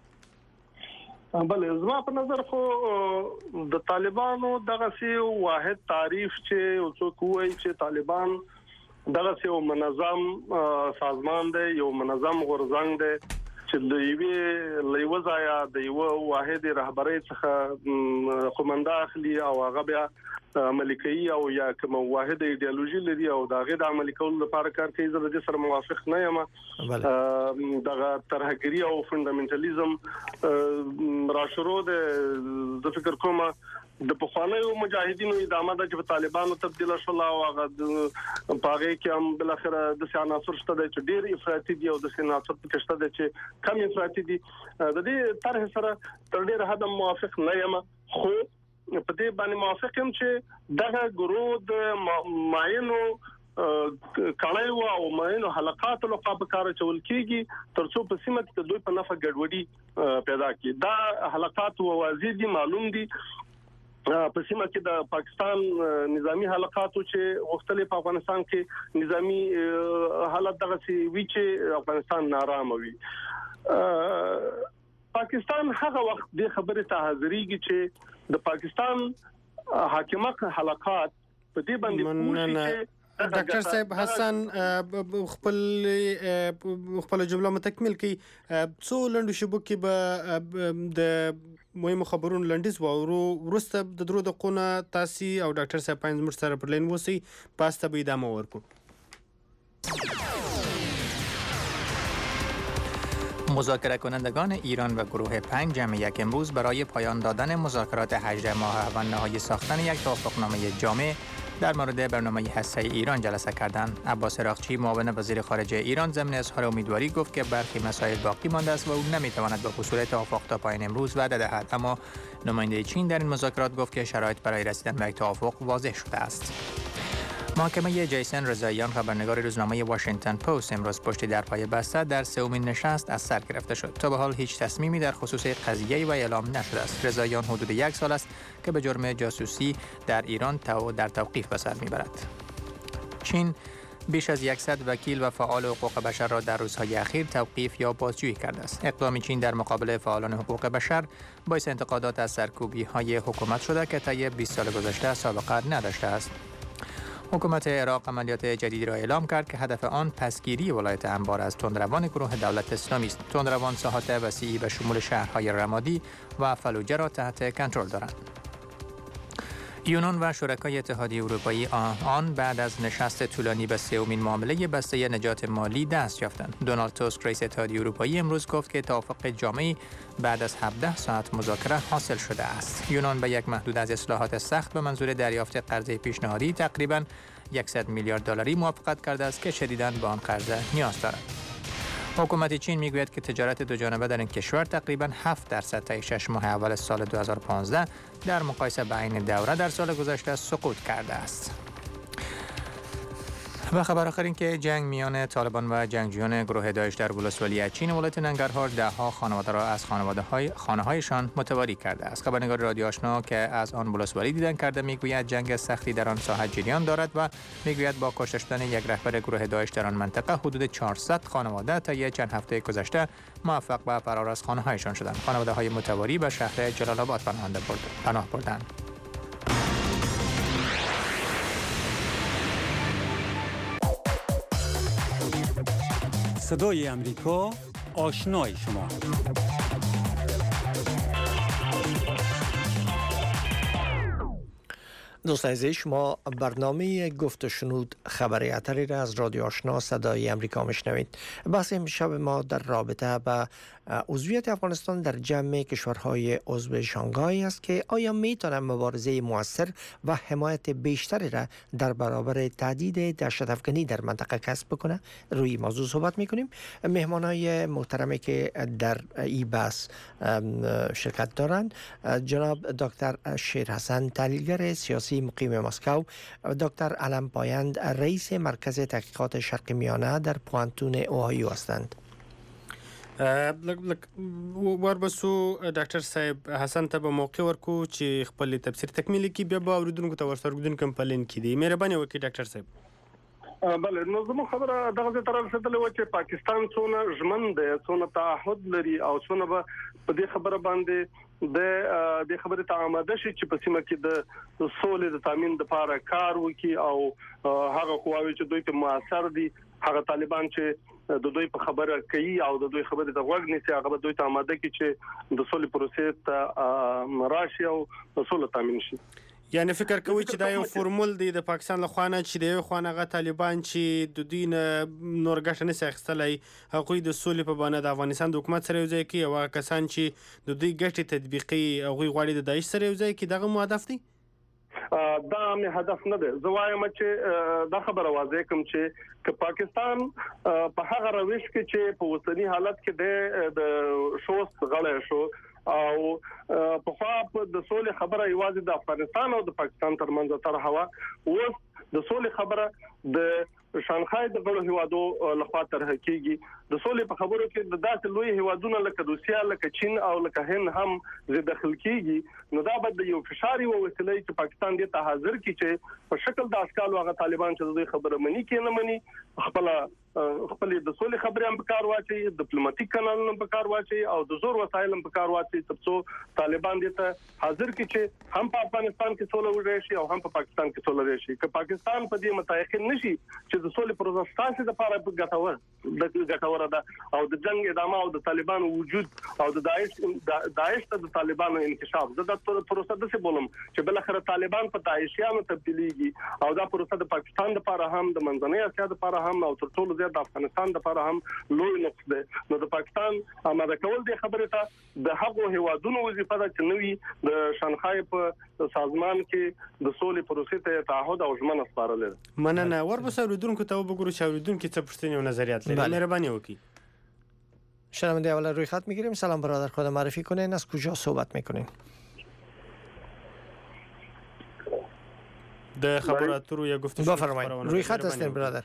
[SPEAKER 6] بله زما په نظر خو د طالبانو دغه سی واحد تعریف چې او څوک وایي چې طالبان دغه سی منظم سازمان دی یو منظم غورځنګ دی چې د یوې لیوځایا د یو واحد رهبرۍ څخه قومنده اخلي او هغه بیا ملکي او یا کوم واحد ایدئولوژي لري او دا غي د عملي کولو لپاره کار کوي زه د سره موافق نه یم دغه ترهګری او فندامنټالیزم راشرو د فکر کوم د پخوانیو مجاهدینو ادامه د طالبانو تبدیل شول او هغه پاغه کې هم بل اخر د سیاست شته د ډیر افراطي دی او د سیاست کې شته د چې کم افراطي دي د دې طرح سره تر ډیر حد موافق نه یم خو په دې باندې موافق یم چې دغه ګروه د ماینو کړهو او ماینو حلقات له خوا کار چول کیږي ترڅو په سیمه کې دوی په نفع ګډوډي پیدا کړي دا حلقات او وازیدي معلوم دي په سیمه کې د پاکستان نظامی حلقاتو چې مختلف افغانستان کې نظامی حالت دغه سی وی چې افغانستان نارامه وي پاکستان هغه وخت د خبره ته حاضرېږي چې د پاکستان حاکمه حلقات په دې باندې پوښتنه
[SPEAKER 5] ډاکټر صاحب حسن خپل جمله متکمل کړي څو لنډو شبو کې به د مهمو خبرونو لنډیز واورو ورسته د درو دقیقو تاسو او ډاکټر صاحب پاین زموږ سره پر لین وسی پاسته به ادامه ورکړو
[SPEAKER 9] مذاکره کنندگان ایران و گروه 5 جمع یک امروز برای پایان دادن مذاکرات 18 ماه و نهایی ساختن یک توافقنامه جامع در مورد برنامه هسته‌ای ایران جلسه کردند. عباس عراقچی معاون وزیر خارجه ایران ضمن اظهار امیدواری گفت که برخی مسائل باقی مانده است و او نمیتواند با حصول توافق تا پایان امروز وعده دهد، اما نماینده چین در این مذاکرات گفت که شرایط برای رسیدن به یک توافق واضح شده است. محاکمه جیسن رضاییان خبرنگار روزنامه واشنگتن پست امروز پشت در پای بسته در سومین نشست از سر گرفته شد. تا به حال هیچ تصمیمی در خصوص قضیه و اعلام نشده است. رضاییان حدود 1 سال است که به جرم جاسوسی در ایران در توقیف به سر میبرد. چین بیش از 100 وکیل و فعال حقوق بشر را در روزهای اخیر توقیف یا بازجویی کرده است. اقدام چین در مقابل فعالان حقوق بشر باعث انتقادات از سرکوبی‌های حکومت شده که طی 20 سال گذشته سابقه نداشته است. حکومت عراق عملیات جدیدی را اعلام کرد که هدف آن پسگیری ولایت انبار از تندروان گروه دولت اسلامی است. تندروان ساحات وسیعی به شمول شهرهای رمادی و فلوجه را تحت کنترل دارند. یونان و شرکای اتحادیه اروپایی آن بعد از نشست طولانی به سومین معامله بسته نجات مالی دست یافتند. دونالد توسک رئیس اتحادیه اروپایی امروز گفت که توافق جامعی بعد از 17 ساعت مذاکره حاصل شده است. یونان به یک محدود از اصلاحات سخت به منظور دریافت قرضه پیشنهادی تقریباً 100 میلیارد دلاری موافقت کرده است که شدیداً به آن قرضه نیاز دارد. حکومت چین میگوید که تجارت دو جانبه در این کشور تقریباً 7% طی 6 ماه اول سال 2015 در مقایسه با این دوره در سال گذشته سقوط کرده است. و خبر آخر این که جنگ میان طالبان و جنگجویان گروه داعش در ولسوالی چین ولایت ننگرهار ده‌ها خانواده را از خانه‌هایشان متواری کرده است. خبرنگار رادیو آشنا که از آن ولسوالی دیدن کرده میگوید جنگ سختی در آن ساحه جریان دارد و میگوید با کشته شدن یک رهبر گروه داعش در آن منطقه حدود 400 خانواده طی چند هفته گذشته موفق به فرار از خانه‌هایشان شدند. خانواده‌های متواری به شهر جلال آباد پناه بردند.
[SPEAKER 10] صدای امریکا آشنای شما.
[SPEAKER 4] دوستان عزیز، شما برنامه گفت و شنود خبری اتری را از رادیو آشنا صدای امریکا میشنوید. بحث امشب ما در رابطه با عضویت افغانستان در جمع کشورهای عضو شانگهای است که آیا میتونه مبارزه موثر و حمایت بیشتری را در برابر تهدید دهشت افغانی در منطقه کسب بکنه؟ روی موضوع صحبت میکنیم. مهمانای محترمی که در این بحث شرکت دارند جناب دکتر شیر حسن، تحلیلگر سیاسی مقیم مسکو، دکتر علم پایند، رئیس مرکز تحقیقات شرق میانه در پوانتون اوهایو هستند.
[SPEAKER 5] وربسو ډاکټر صاحب حسن ته به موقع ورکو چې خپل تفسیر تکمیل کړي، بیا به اوریدونکو ته ورسره پلین کړي. مهرباني وکړئ ډاکټر صاحب.
[SPEAKER 6] بله، نو زموږ خبره دغه ځای ته رارسېدلې وه چې پاکستان څونه ژمن دی، څونه تعهد لري او څونه به په دې خبره باندې د خبرې ته آماده شي چې په سیمه کې د سولې د تامین لپاره کار وکړي او هغه قواوې چې دوی ته موثر دي، هغه طالبان چې د دوی په خبره کوي او د دوی خبرې ته غوږ نیسي، هغه به دوی ته آماده کړي چې د سولې پروسې ته راشي او سوله تامین شي.
[SPEAKER 5] یعنی فکر کوي چې دا یو فورمول دی د پاکستان له خوا نه چې د یو خوا نه طالبان چې د دوی نه نور ګټه نشي اخیستلی، هغوی د سولې په بهانه د افغانستان د حکومت سره یو ځای کوي، او هغه کسان چې د دوی ګټې تطبیقي هغوی غواړي د داعش سره یو ځای کړي. دغه مو هدف دی؟
[SPEAKER 6] دا مې هدف نه دی. زه وایم چې دا خبره واضح کوم چې پاکستان په هغه روش کې چې په اوسني حالت کې د شوست غړی شو او په خوا د سولې خبره یوازې د افغانستان او د پاکستان ترمنځ طرحه وه، اوس د سولې خبره د شانګهای د غړو هیوادو لخوا طرح کیږي. د سولې په خبرو کې د داسې لوی هیوادونو لکه روسیا، لکه چین او لکه هند هم داخل کیږي. نو دا به د یو فشار یو وسیله چې پاکستان دې ته حاضر کی چې په شکل د اشکالو هغه طالبان چې دوی خبره مني کې نه مني، خپل د سولې خبرې هم په کار واچي، ډیپلوماټیک کانالونه په کار واچي او د زور وسایل هم په کار واچي، ترڅو طالبان دې ته حاضر کی چې هم په افغانستان کې سوله وشي او هم په پاکستان کې سوله وشي. که پاکستان په دې متيقن نشي چې د سولې پروسه ستاسو لپاره ګټوره ده او د جنگ ادامه او د طالبانو وجود او د داعش ته د طالبانو انکشاف، زه د پروسه داسې بولم چې بل اخر طالبان په داعشیانو تبدیلیږي او دا پروسه د پاکستان لپاره هم د منځنۍ اسیا لپاره هم او تر ټولو زیات د افغانستان لپاره هم لوی نقص ده. نو د پاکستان آماده کول د خبرې ته د هغو هیوادونو وظیفه ده چې نوی د شانګهای په سازمان کې د سولې پروسې ته تعهد او ژمنه سپارلې.
[SPEAKER 5] مننه. وربسو اوریدونکو ته وګورو چې اوریدونکو څه پوښتنې او نظریات لري. مهرباني وکړئ.
[SPEAKER 4] شنونده اول روی خط میگیریم. سلام برادر، خود معرفی کنین، از کجا صحبت میکنین؟
[SPEAKER 5] د خبر اترو یا گفتگو
[SPEAKER 4] بفرمایید. روی خط هستین برادر.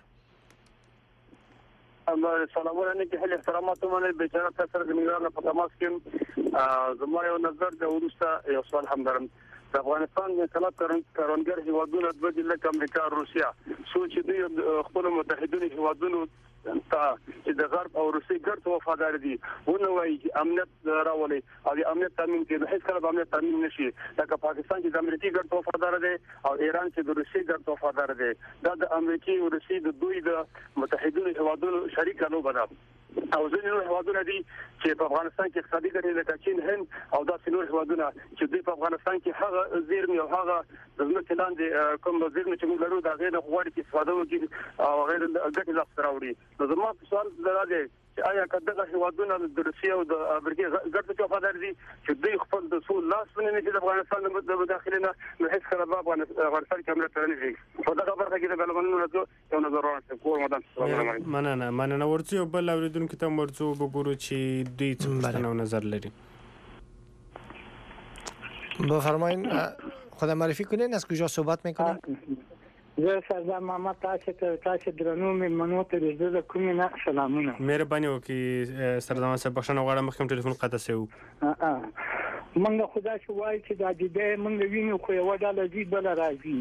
[SPEAKER 11] سلام علیکم، خیلی احترامات منه. بیچاره پسر زمینار په تماس کې زما یو نظر د ورسته یو سوال هم درم. د افغانستان مثلا کارونګر هیوادونه د لکه امریکا، روسیا، سوچ دوی خپل متحدین هیوادونو ته چې د غرب او روسي ګډ وفادار دي، ونه وایي امنیت راولي او د امنیت تامین کې هیڅ کله امنیت تامین نشي. لکه پاکستان چې د امریکای ګډ وفادار دي او ایران چې د روسي ګډ وفادار دي. دا د امریکای او روسي د دوی د متحدین هیوادونو شریک نو بنا او ځینې هیوادونه دي چې په افغانستان کې اقتصادي ګټې لکه چین، هند او داسې نور هیوادونه چې دوی په افغانستان کې هغه زیرمې او هغه د ځمکې لاندې کوم زیرمې چې موږ لرو د هغې نه غواړي چې استفاده وکړي او هغې ګټې لاسته راوړي. نو زما سوال دا دی چې آیا که دغه هیوادونه د روسیې او د امریکا ګډ وفادار دي چې دوی خپل د سول لاس ونیسي د افغانستان د مداخلې نه، نو هیڅ کله به افغانستان کې امنیت نه شي. په دغه برخه کې د بلمنونو یو نظر راوړم. کور مدام
[SPEAKER 5] مننه. ورڅو بل اوریدونکو ته ورڅو وګورو چې دوی څه پوښتنه او نظر لري.
[SPEAKER 4] بفرمایید، خود معرفی کنین، از کجا صحبت میکنین؟
[SPEAKER 2] زه سردار محمد تاسو درنو مېلمنو ته د زړه کومې نه سلامونه.
[SPEAKER 5] مهرباني وکړئ سردار صاحب، بخښنه غواړم مخکې ټلیفون قطع شوی و.
[SPEAKER 2] موږ خدا چې وایي چې دا د دې موږ وینو خو یو ډله ځي بل راځي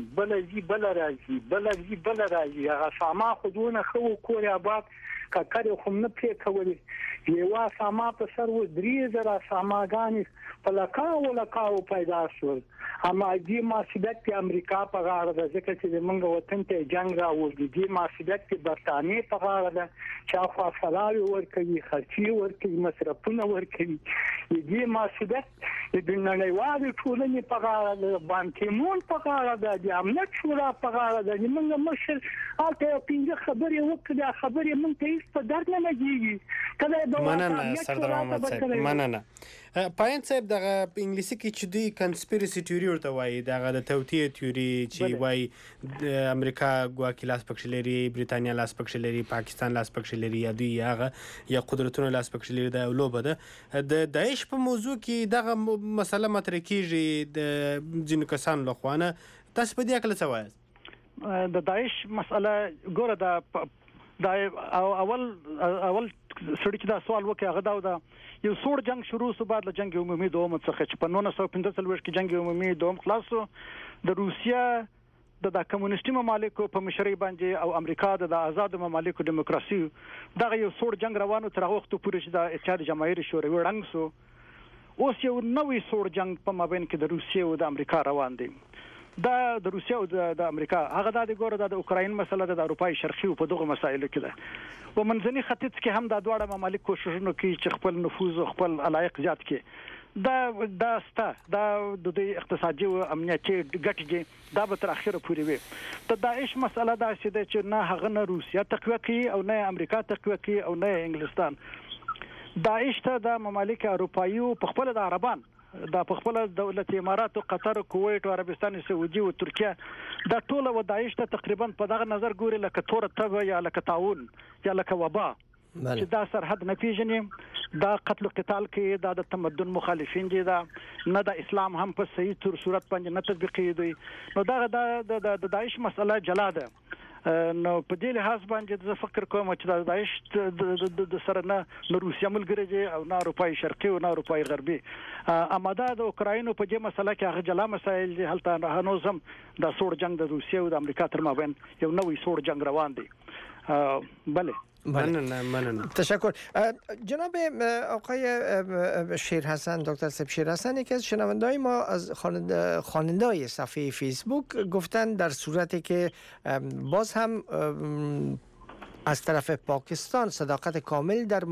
[SPEAKER 2] هغه ساما خودونه خو کور آباد ککر خو نه پې کولې یو ساما په سر و 3000 ساماګانې په لکاو پیدا شول. اما دې مسؤلیت په امریکا په غاړه ده، ځکه چې موږ وطن ته جنگ راوړي. دې مسؤلیت په برتانیې په غاړه ده چې خو سلاري ورکوي، خرچي ورکوي، مصرفونه ورکوي. دې مسؤلیت د نړیوالې ټولنې په غاړه ده، بانکیمون په غاړه ده، د امنیت شورا په غاړه ده. موږ مشر هلته 5 خبرې وکړې، خبرې موږ ته هیڅ هیڅ په درد نه لګيږي کله
[SPEAKER 5] مننه سردار محمد صاحب مننه پاین صاحب دغه په انګلیسي کې چې دی کنسپیرسي تیوري ورته وایي دغه د توطئه تیوري چې وایي د امریکا ګواکې لاس پکښې لري بریتانیا لاس پکښې لري پاکستان لاس پکښې لري یا دوی هغه یا قدرتونه لاس پکښې لري د لوبه ده د داعش په موضوع کې دغه مسله مطرح کیږي د ځینو کسانو لخوا نه تاسو په دې اړه څه وایاست
[SPEAKER 7] د داعش مسله ګوره دا اول سړی چې دا سوال وکړي هغه دا یو سوړ جنگ شروع سو بعد له جنگ عمومي دوم څخه چې په 1945 کې جنگ عمومي دوم خلاصو د روسیا د کمونیستي ممالکو په مشرۍ باندې او امریکا د آزاد ممالکو دیموکراسي دغه یو سوړ جنگ روانو تر هغه وخت پورې چې د اتحاد جماهیر شوروي ړنګ سو اوس یو نوې سوړ جنگ په مابین کې د روسیا او د امریکا روان دی دا د روسیا او د امریکا هغه د ګوره د اوکراین مسله د اروپای شرقي په دغه مسایلو کې ده و منځني ختیځ کې هم د دواړه ممالک کوششونه کوي چې خپل نفوذ او خپل علایق زیات کړي دا د اقتصادي او امنیتي ګټې دا به تر اخره پورې وي د داعش مسله دا چې نه هغه نه روسیا تقویه کوي او نه امریکا تقویه کوي او نه انګلستان داعش ته د ممالک اروپایي په خپل د عربان دا په خپل دولت امارات او قطر او کویت او عربستان سعودي او ترکیه دا ټول و داعش ته تقریبا په دغه نظر ګوري لکه تور تبه یا لکه طاعون یا لکه وبا چې دا سرحد نه پیژني دا قتل او قتال کې دا د تمدن مخالفین دي دا نه د اسلام هم په صحیح تور صورت باندې نه تطبیقي نو دا د داعش مسله جلا ده نو په دې لحاظ باندې زه فکر کوم چې د داعش د سره نه روسیا ملګری دي او نه اروپای شرقي او نه اروپای غربي اما دا د اوکراین په دې مسله کې هغه جلا مسایل دي هلته هنوز هم د سوړ جنگ د روسیا او د امریکا تر مابین یو نوې سوړ جنگ روان دی بله
[SPEAKER 5] مننه
[SPEAKER 4] تشکر جناب آقای شیرحسن دکتر صاحب شیرحسن یکی از شنونده‌های ما از خواننده‌های صفحه فیسبوک گفتن در صورتی که باز هم از طرف پاکستان صداقت کامل در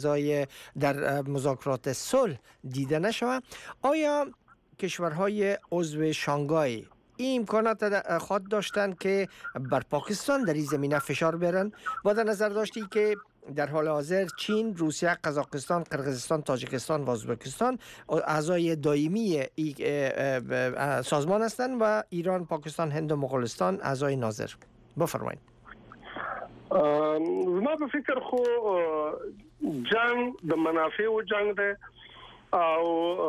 [SPEAKER 4] در مذاکرات صلح دیده نشود آیا کشورهای عضو شانگهای این امکانات خود داشتند که بر پاکستان در این زمینه فشار بیارن با در نظر داشتی که در حال حاضر چین، روسیه، قزاقستان، قرقیزستان، تاجیکستان و ازبکستان اعضای دائمی سازمان هستند و ایران، پاکستان، هند و مغولستان اعضای ناظر. بفرمایید.
[SPEAKER 6] ما په فکر خو جنگ د منافع او جنگ ده او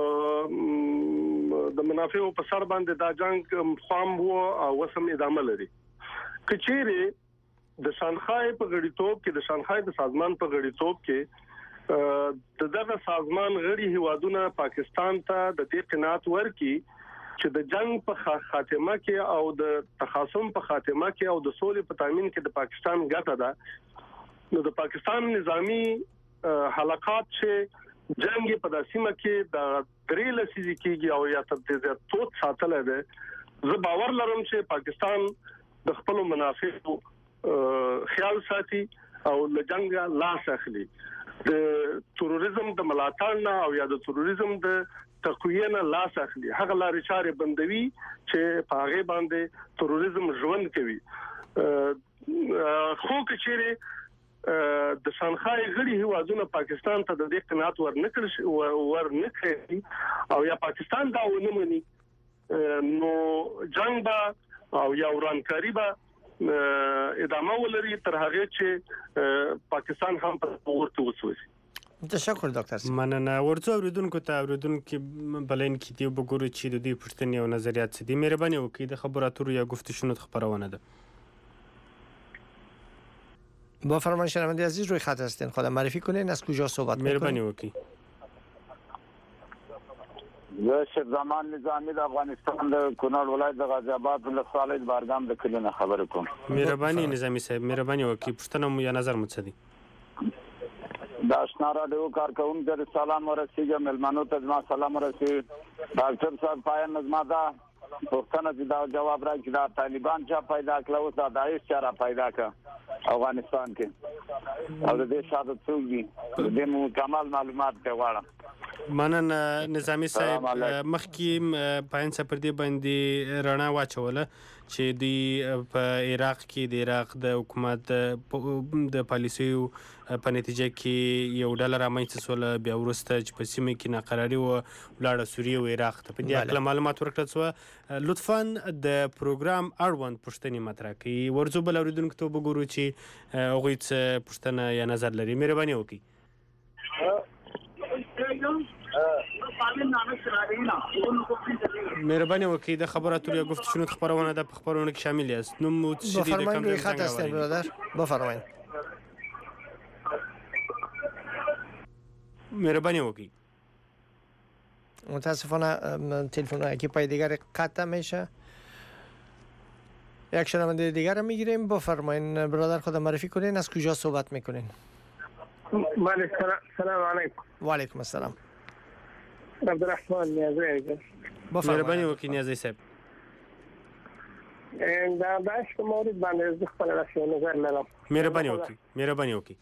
[SPEAKER 6] د منافع په سر باندې دا جنگ خام وو او وسم ادامه لري کچېره د شانګهای په غړیتوب کې د شانګهای د سازمان په غړیتوب کې دغه سازمان غړي هیوادونه پاکستان ته د دې قناعت ورکړي چې د جنگ په خاتمه کې او د تخاصم په خاتمه کې او د سولې په تامین کې د پاکستان ګټه ده نو د پاکستان نظامی حلقات چې جنگ په داسمه کې د درې لسیزې کېږي او یا تر دې توت ساتل ده زه باور لرم چې پاکستان د خپل منافعو خیال ساتي او له جنگ لاس اخلي د تروریزم د ملاتړ او یا د تروریزم د تقویه نه لاس اخلي هغه لارې چارې بندوي چې په هغه باندې تروریزم ژوند کوي خو کچېره د شانګهای غړي هیوادونه پاکستان ته د دې قناعت ورنکړي او یا پاکستان دا ونه مني نو جنگ با او یا ورانکاری با ادامه ولري تر هغه چې پاکستان هم په ورته وسوي
[SPEAKER 4] تشکر دکتر صاحب
[SPEAKER 5] مننه ورته اوریدونکو ته اوریدونکو بلین کې دی وګورئ چې د دې پښتنې او نظریات څه دي مهرباني وکړئ د خبرو اترو یا گفتشونو خبرونه ده
[SPEAKER 4] با فرمان شنونده عزیز روی خط هستین خودم معرفی کنین از کجا صحبت میکنین
[SPEAKER 5] مهربانی وکړئ
[SPEAKER 12] زه شهرزمان نظامی د افغانستان د کونړ ولایت د غازی آباد ولسوالۍ د بارګام د کلینه خبرې کوم
[SPEAKER 5] مهرباني نظامی صاحب مهرباني وکړئ پښتنه مو یا نظر مو څه دي
[SPEAKER 12] د آشنا راډیو کارکونکو ته سلام ورسیږي ملمنو ته زما سلام ورسیږي ډاکټر صاحب پایان نظم دا پښتنه چې دا جواب راکړي دا طالبان چې پیدا کړل او دا داعش چې پیدا کړ افغانستان کې او د دې شاده څوک دي د مکمل معلومات ته غواړم
[SPEAKER 5] منن نظامی صاحب مخکې پاین سپردي باندې رڼا واچوله چې دی په عراق کې د عراق د حکومت د پالیسیو په نتیجه کې یو ډله رامنځته شوله، بیا وروسته چې په سیمه کې ناقراري ولاړه سوریه او عراق ته. په دې اړه معلومات ورکړل شوه. لطفا د پروګرام اړوند پوښتنې مطرح کړئ، ورځو بل اورېدونکو ته وګورو چې هغوی څه پوښتنه یا نظر لري. مهرباني وکړئ. مهربانی وکړئ د خبر اترو گفت شنود خبرونه در خبرونه که شامل است. نم
[SPEAKER 4] بفرمایید روی خط هستید برادر، بفرمایید.
[SPEAKER 5] مهربانی وکړئ.
[SPEAKER 4] متاسفانه تلفن یکی پای دیگر قطع میشه. یک شنونده دیگر رو میگیریم. بفرمایید برادر، خود معرفی کنین، از کجا صحبت میکنین؟
[SPEAKER 13] سلام علیکم.
[SPEAKER 4] و علیکم السلام.
[SPEAKER 13] عبدالرحمن نیازی.
[SPEAKER 5] مهربانی وکړئ نیازی صاحب.
[SPEAKER 13] دا داعش په مورد باندې زه خپل راسي نظر لرم.
[SPEAKER 5] مهربانی وکړئ.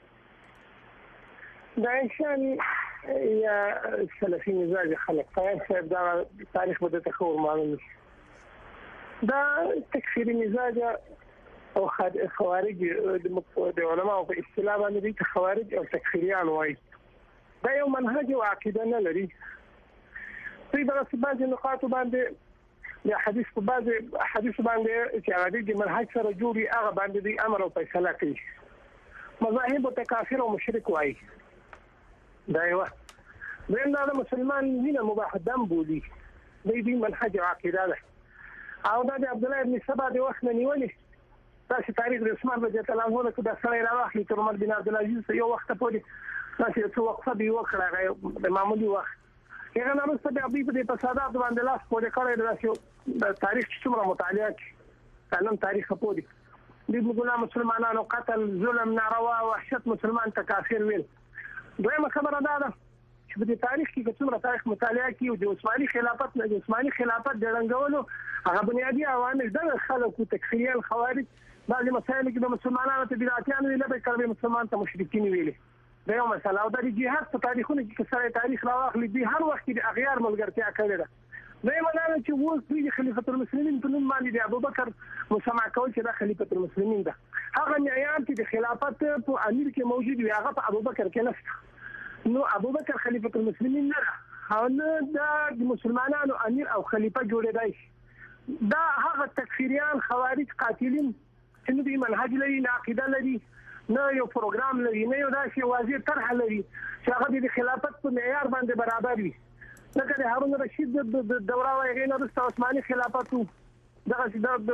[SPEAKER 13] داعشان یا سلفي مزاج خلق فاهم صاحب دا تاریخ بده تخور معلوم دا تکفیری مزاج او خوارج د علماء په اصطلاح باندې خوارج او تکفیریان وایي. دا یو منهج او عقیده نه لري. په دغه بعض نقاط باندې یا حدیث په بعض حدیث باندې چې هغه د منهج سره جوړي هغه باندې د امر او فیصله کوي. مذاهب تکافر او مشرک وایي. دا یو د مسلمان وینه مباح دم بولي. دې منهج او عقیده ده. او دا د عبد الله ابن سبا د وخت نیولې دا چې تاریخ د عثمان رضی الله عنه له کده سره راوخلی تر عمر بن عبد العزيز یو وخت پورې دا چې څو وخت به وکړه د معمولی وخت هغه نامه څه د ابي په فسادات باندې لاس پورې کړی دا چې تاریخ څومره مطالعه کوي علم تاریخ پورې د موږ مسلمانانو قتل ظلم ناروا وحشت مسلمان تکافر ویل. دویمه خبره ده چې په تاریخ کې څومره تاریخ مطالعه کوي او د عثماني خلافت نه د عثماني خلافت د رنګولو هغه بنیادی عوامل د خلکو تکفیریان خوارج بعضی مسائل کې د مسلمانانو ته بدعتيان ویل به کړي مسلمان ته مشرکین ویل. دا یو مسله او د جهاد په تاریخونو کې سره تاریخ راوخلی به هر وخت د اغیار ملګرتیا کړې ده. دا یو معنی چې وو د خلیفۃ المسلمین په نوم باندې د ابوبکر مسمع کول چې د خلیفۃ المسلمین ده. هغه معیار چې د خلافت په امیر کې موجود وي هغه په ابوبکر کې نشته. نو ابوبکر خلیفۃ المسلمین نه او نه د مسلمانانو امیر او خلیفہ جوړېدای. دا هغه تکفیریان خوارج قاتلین چې دوی منهج لري، عقیده لري، نه یو پروګرام لري، نه یو داسې واضح طرح لري چې هغه د خلافت په معیار باندې برابر وي. لکه د هارون رشید د دوره وایي نه د عثماني خلافت دغه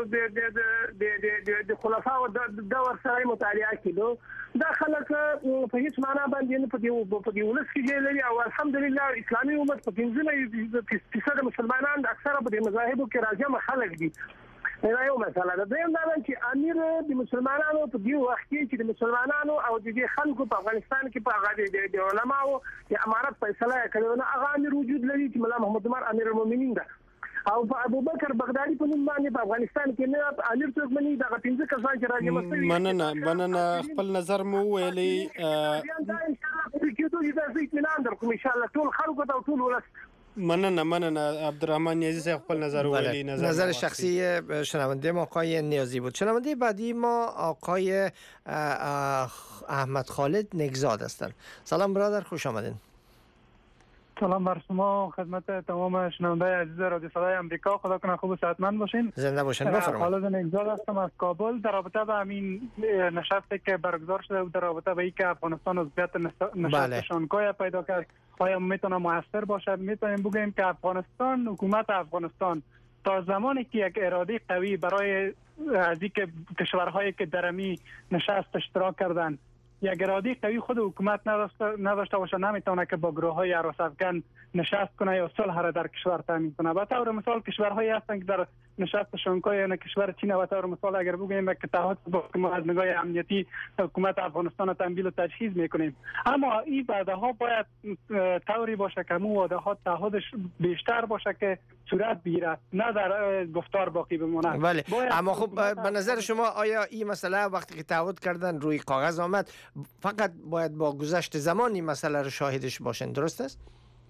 [SPEAKER 13] د خلفاو د دور سره مطالعه کړو. دا خلک په هیڅ معنا باندې نه په دې ولس کې لري او الحمدلله اسلامي امت په 15% مسلمانان اکثره په دې مذاهبو کې راځي خلک دي. دا یو مسله ده. دویم دا چې امیر د مسلمانانو په دې وخت کې چې د مسلمانانو او د خلکو په افغانستان کې په هغه د علماو یا امارت فیصله کړو نه هغه امیر وجود لري چې مولا محمد عمر امیر المؤمنین ده او په ابوبکر بغدادي په نوم باندې په افغانستان کې نه امیر څوک مني دا 15 کسان چې راځي مستوي.
[SPEAKER 5] مننه خپل نظر مو ویلي
[SPEAKER 13] دا ان شاء الله په کې ته د اطمینان درکوم ان شاء الله ټول خلکو ته ټول ولس.
[SPEAKER 5] مننه عبدالرحمن نیازی صاحب خپل نظر ویلی.
[SPEAKER 4] نظر شخصی شنونده ما آقای نیازی بود. شنونده بعدی ما آقای احمد خالد نگزاد هستند. سلام برادر، خوش آمدین.
[SPEAKER 14] سلام بر شما، خدمت تمام شنونده عزیز رادیو صدای آمریکا. خدا کنه خوب و صحتمند باشین.
[SPEAKER 4] زنده باشین. بفرمایید.
[SPEAKER 14] خالد نگزاد هستم از کابل. در رابطه با همین نشستی که برگزار شده و در رابطه با اینکه افغانستان عضویت نشست شانگهای پیدا کرد آیا میتونه موثر باشه؟ میتونیم بگیم که حکومت افغانستان تا زمانی که یک اراده قوی برای از اینکه کشورهایی که در می نشست اشتراک کردن یک اراده قوی خود حکومت نداشته باشه نمیتونه که با گروه‌های افغان نشست کنه یا صلح را در کشور تامین کنه. به طور مثال کشورهایی هستند که در نشست شانگهای یا کشور چین به طور مثال اگر بگوییم که تحت با از نگاه امنیتی حکومت افغانستان تنبیه و تجهیز میکنیم، اما این وعده ها باید طوری باشه که مو وعده ها تعهدش بیشتر باشه که صورت بگیره، نه در گفتار باقی بمونه.
[SPEAKER 4] بله، اما خب به نظر شما آیا این مسئله وقتی که تعهد کردن روی کاغذ آمد فقط باید با گذشت زمان این مسئله رو شاهدش باشن، درست است؟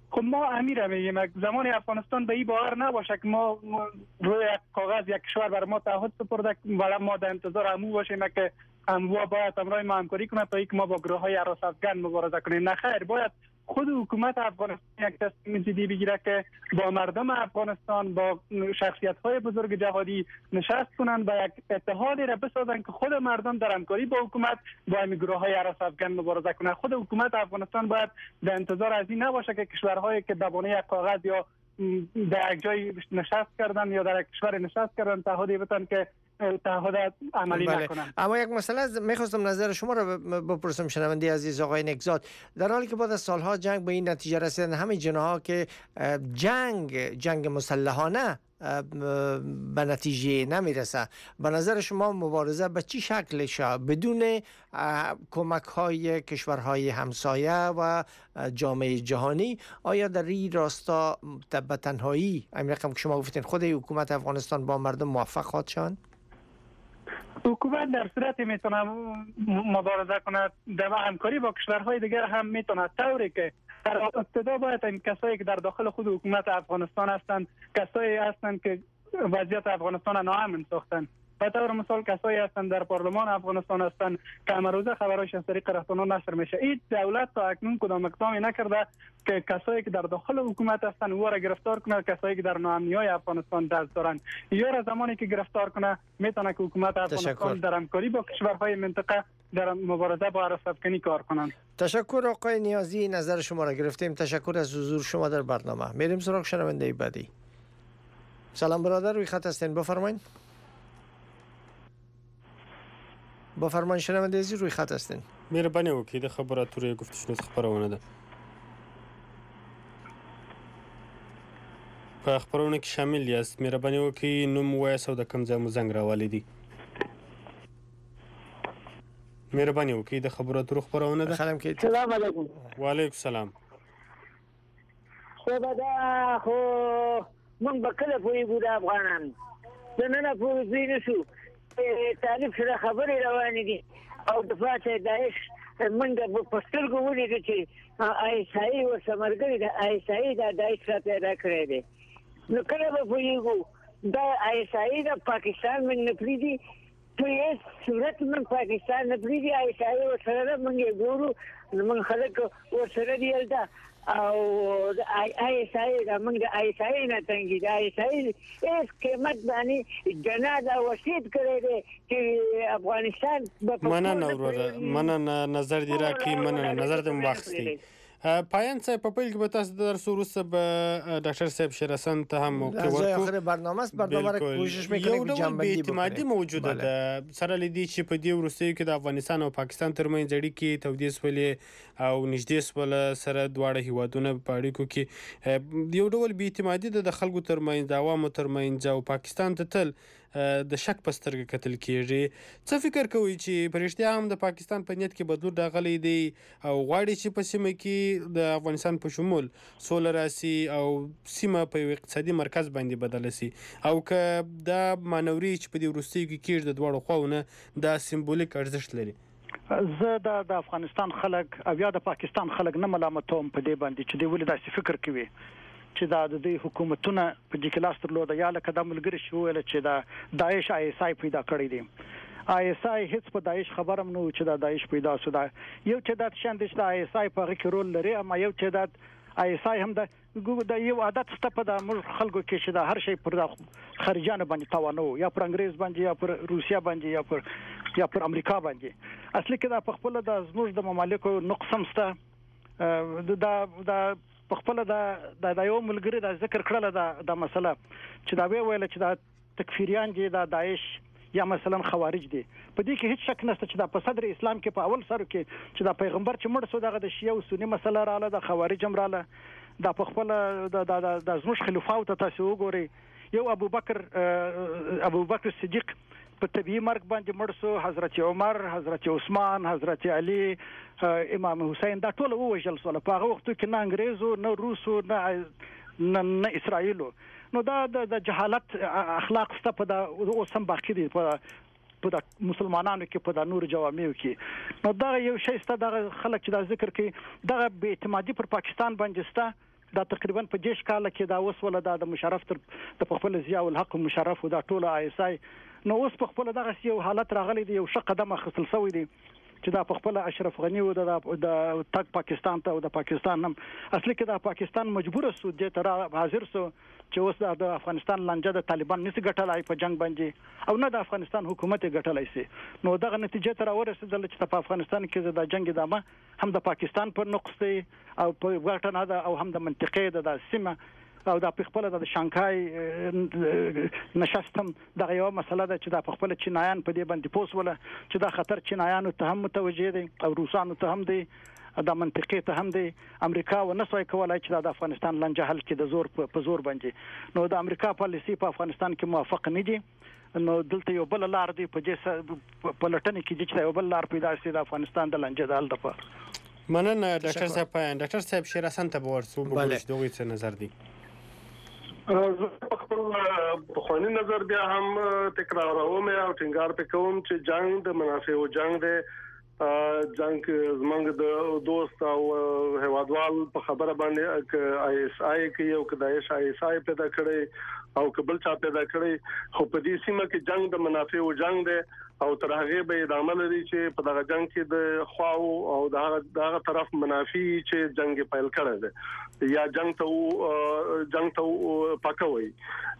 [SPEAKER 14] خب ما امیر میگیم زمان افغانستان به این باور نباشه که ما روی کاغذ یک کشور بر ما تعهد سپرده و ما در انتظار همو باشیم که هموا باید همراه ما همکاری کنه تا اینکه ما با گروه های هراس افغان مبارزه کنیم. نه خیر، باید خود حکومت افغانستان یک تصمیم جدی بگیره که با مردم افغانستان، با شخصیت های بزرگ جهادی نشست کنن و یک اتحادی را بسازن که خود مردم در همکاری با حکومت با این گروه های هراس افغان مبارزه کنن. خود حکومت افغانستان باید در انتظار از این نباشه که کشورهایی که دبانه یک کاغذ یا در یک جای نشست کردن یا در یک کشور نشست کردن تعهدی بتن که تعهد عملی نکنن.
[SPEAKER 4] اما یک مسئله میخواستم نظر شما را بپرسم شنونده عزیز آقای نکزاد. در حالی که بعد از سالها جنگ به این نتیجه رسیدن همین جناها که جنگ مسلحانه به نتیجه نمیرسه، به نظر شما مبارزه به چی شکل شه بدون کمک های کشورهای همسایه و جامعه جهانی؟ آیا در این راستا به تنهایی همین رقم که شما گفتین خود حکومت افغانستان با مردم موفق خواهد شد؟
[SPEAKER 14] حکومت در صورتی میتونه مبارزه کنه، در همکاری با کشورهای دیگر هم میتونه، طوری که در ابتدا باید این کسایی که در داخل خود حکومت افغانستان هستند کسایی هستند که وضعیت افغانستان ناامن ساختن. به طور مثال کسایی هستند در پارلمان افغانستان هستند که امروزه خبرش از طریق رسانه‌ها نشر میشه. این دولت تا اکنون کدام اقدامی نکرده که کسایی که در داخل حکومت هستند او را گرفتار کنه، کسایی که در ناامنی‌های افغانستان دست دارند یا را زمانی که گرفتار کنه میتونه که حکومت افغانستان در همکاری با کشورهای منطقه در مبارزه با هراس افغانی کار کنند.
[SPEAKER 4] تشکر آقای نیازی، نظر شما را گرفتیم. تشکر از حضور شما در برنامه. میریم سراغ شنونده بعدی. سلام برادر، روی خط هستین، بفرمایید. با فرمان شنونده عزیز روی خط هستین.
[SPEAKER 5] مهربانی وکړئ د خبراتو ری گفتشنو خبرونه ده. په خبرونه کې شامل یاست. مهربانی وکړئ نوم ووایاست او د کوم ځای مو زنګ راوړی دی. مهربانی وکړئ د خبراتو خبرونه ده.
[SPEAKER 15] سلام علیکم.
[SPEAKER 5] وعلیکم السلام.
[SPEAKER 15] خو دا خو مونږ به کله پوهېږو د افغانان د ننه پورې دوی نه شو طالب سره خبرې روانې دي او دفاع ته داعش موږ په سترګو ولیدو چې عیسایي ورسره ملګري ده. عیسایي دا داعش را پیدا کړی دی. نو کله به پوهېږو دا عیسایي د پاکستان موږ نه پرېږدي، په هېڅ صورت موږ پاکستان نه پرېږدي. عیسایي ورسره ده، موږ یې ګورو، زموږ خلک ورسره دي هلته او عیسایي دا موږ د عیسایي نه تنګي. د عیسایي هېڅ قیمت باندې جنازه وسیعت کړی دی چې افغانستان
[SPEAKER 5] مننه وروره، مننه نظر دې راکړي، مننه نظر دې مو واخیستی. پایان صاحب په پیل کې به تاسو د درس وروسته به ډاکټر صاحب شیرحسن ته هم موقع ورکړو.
[SPEAKER 4] آخر برنامه است، برنامه را کوشش میکنیم که جنبندی
[SPEAKER 5] بکنیم. اعتمادی موجوده ده سره لیدي چې په دې وروستیو کې د افغانستان او پاکستان ترمنځ اړیکې تودې سولې او نږدې سول سره دواړه هیوادونه په اړیکو کې یو ډول بې اعتمادي ده د خلکو ترمنځ، د عوامو ترمنځ او پاکستان ته تل د شک په سترګه کتل کیږي. څه فکر کوئ چې په رښتیا هم د پاکستان په نیت کې بدلون راغلی دی او غواړي چې په سیمه کې د افغانستان په شمول سوله راسي او سیمه په یو اقتصادي مرکز باندې بدله سي، او که دا مانوري چې په دې وروستیو کې کېږي د دواړو خواونه دا سمبولیک ارزښت لري؟
[SPEAKER 7] زه د افغانستان خلک او یا د پاکستان خلک نه ملامتوم په دې باندې چې دوی ولې داسې فکر کوي چې دا د دې حکومتونه په دې کې لاس درلوده یا لکه دا ملګري شو ویل چې دا داعش ISI پیدا کړی دی. ISI هیڅ په داعش خبر هم نه و چې دا داعش پیدا شو. دا یو چې دا شان دي چې دا ISI په هغه کې رول لري، اما یو چې دا ISI هم دا یو عادت سته په د موږ خلکو کې چې دا هر شی پر خارجانو باندې توانو، یا پر انګریز باندې یا پر روسیا باندې یا پر امریکا باندې. اصلي کې دا په خپل د زموږ د ممالکو نقص هم سته. دا په خپل د یو ملګری د ذکر کړل د مسله چې دا ویل چې دا تکفیریان دي، دا داعش یا مثلا خوارج دي. په دې کې هیڅ شک نشته چې دا په صدر اسلام کې په اول سر کې چې دا پیغمبر چې مړ شو دغه د شیعه او سنی مسله رااله، د خوارج هم رااله. دا په خپل د زموږ خلفاو ته تاسو وګورئ، یو ابو بکر صدیق په طبيعي مرګ باندې مړ شو، حضرت عمر، حضرت عثمان، حضرت علي، امام حسین، دا ټول ووژل شول. په هغه وخت کې نه انګریزو نه روسو نه اسرائیلو. نو دا د جهالت اخلاق سته په دا اوس هم باقي دي په د مسلمانانو کې، په د نور جوامعو کې. نو دا یو شی سته، دا خلک چې دا ذکر کوي دا بې اعتمادي پر پاکستان باندې سته. دا تقریبا په جیش کال کې دا اوس ول د مشرف تر د خپل ضیاء الحق مشرف او دا ټول آی اس آی نو اوس په خپل دغه یو حالت راغلی دی یو ښه قدم اخیستل شوی دی چې دا په خپل اشرف غنی او د تک پاکستان ته او د پاکستان هم اصلي کې د پاکستان مجبور سو د تر حاضر سو چې اوس د افغانستان لانجه د طالبان نس ګټلای په جنگ باندې او نه د افغانستان حکومت ګټلای سي نو دغه نتیجه تر ورسېدل چې په افغانستان کې د جنگ ادامه هم د پاکستان پر نقص او په ګټه نه ده او هم د منطقې د سیمه او د خپل د شانګهای نشستم دغه یو مسله ده چې د خپل چینایان په دې باندې پوسوله چې دا خطر چینایانو ته هم متوجه دي او روسانو ته هم دي د منطقې ته هم دي امریکا و نسوي کولای چې د افغانستان لنجه حل کې د زور په زور باندې نو د امریکا پالیسی په افغانستان کې موافق نه دي نو دلته یو بل لار دی په دې په لټنه کې چې یو بل لار پیدا شي د افغانستان د لنجه د حل لپاره
[SPEAKER 5] مننه ډاکټر صاحب ډاکټر صاحب شیر حسن ته ورسو بګوش دوی څه نظر دی
[SPEAKER 6] زه خپل بخوانی نظر بیا هم تکراروم او ټینګار کوم چې جنگ د منافع او جنگ د جنگ زمنګ د دوست او هوادوال په خبره باندې آی اس آی کې یو کدایش آی اس آی پیدا کړي او قبل چا پیدا کړي خو په دې سیمه کې جنگ د منافع او جنگ د او تر هغه به ادامه لري چې په دغه جنگ کې د خواو او دغه طرف منافي چې جنگ پیل کړی دی یا جنگ ته پکوي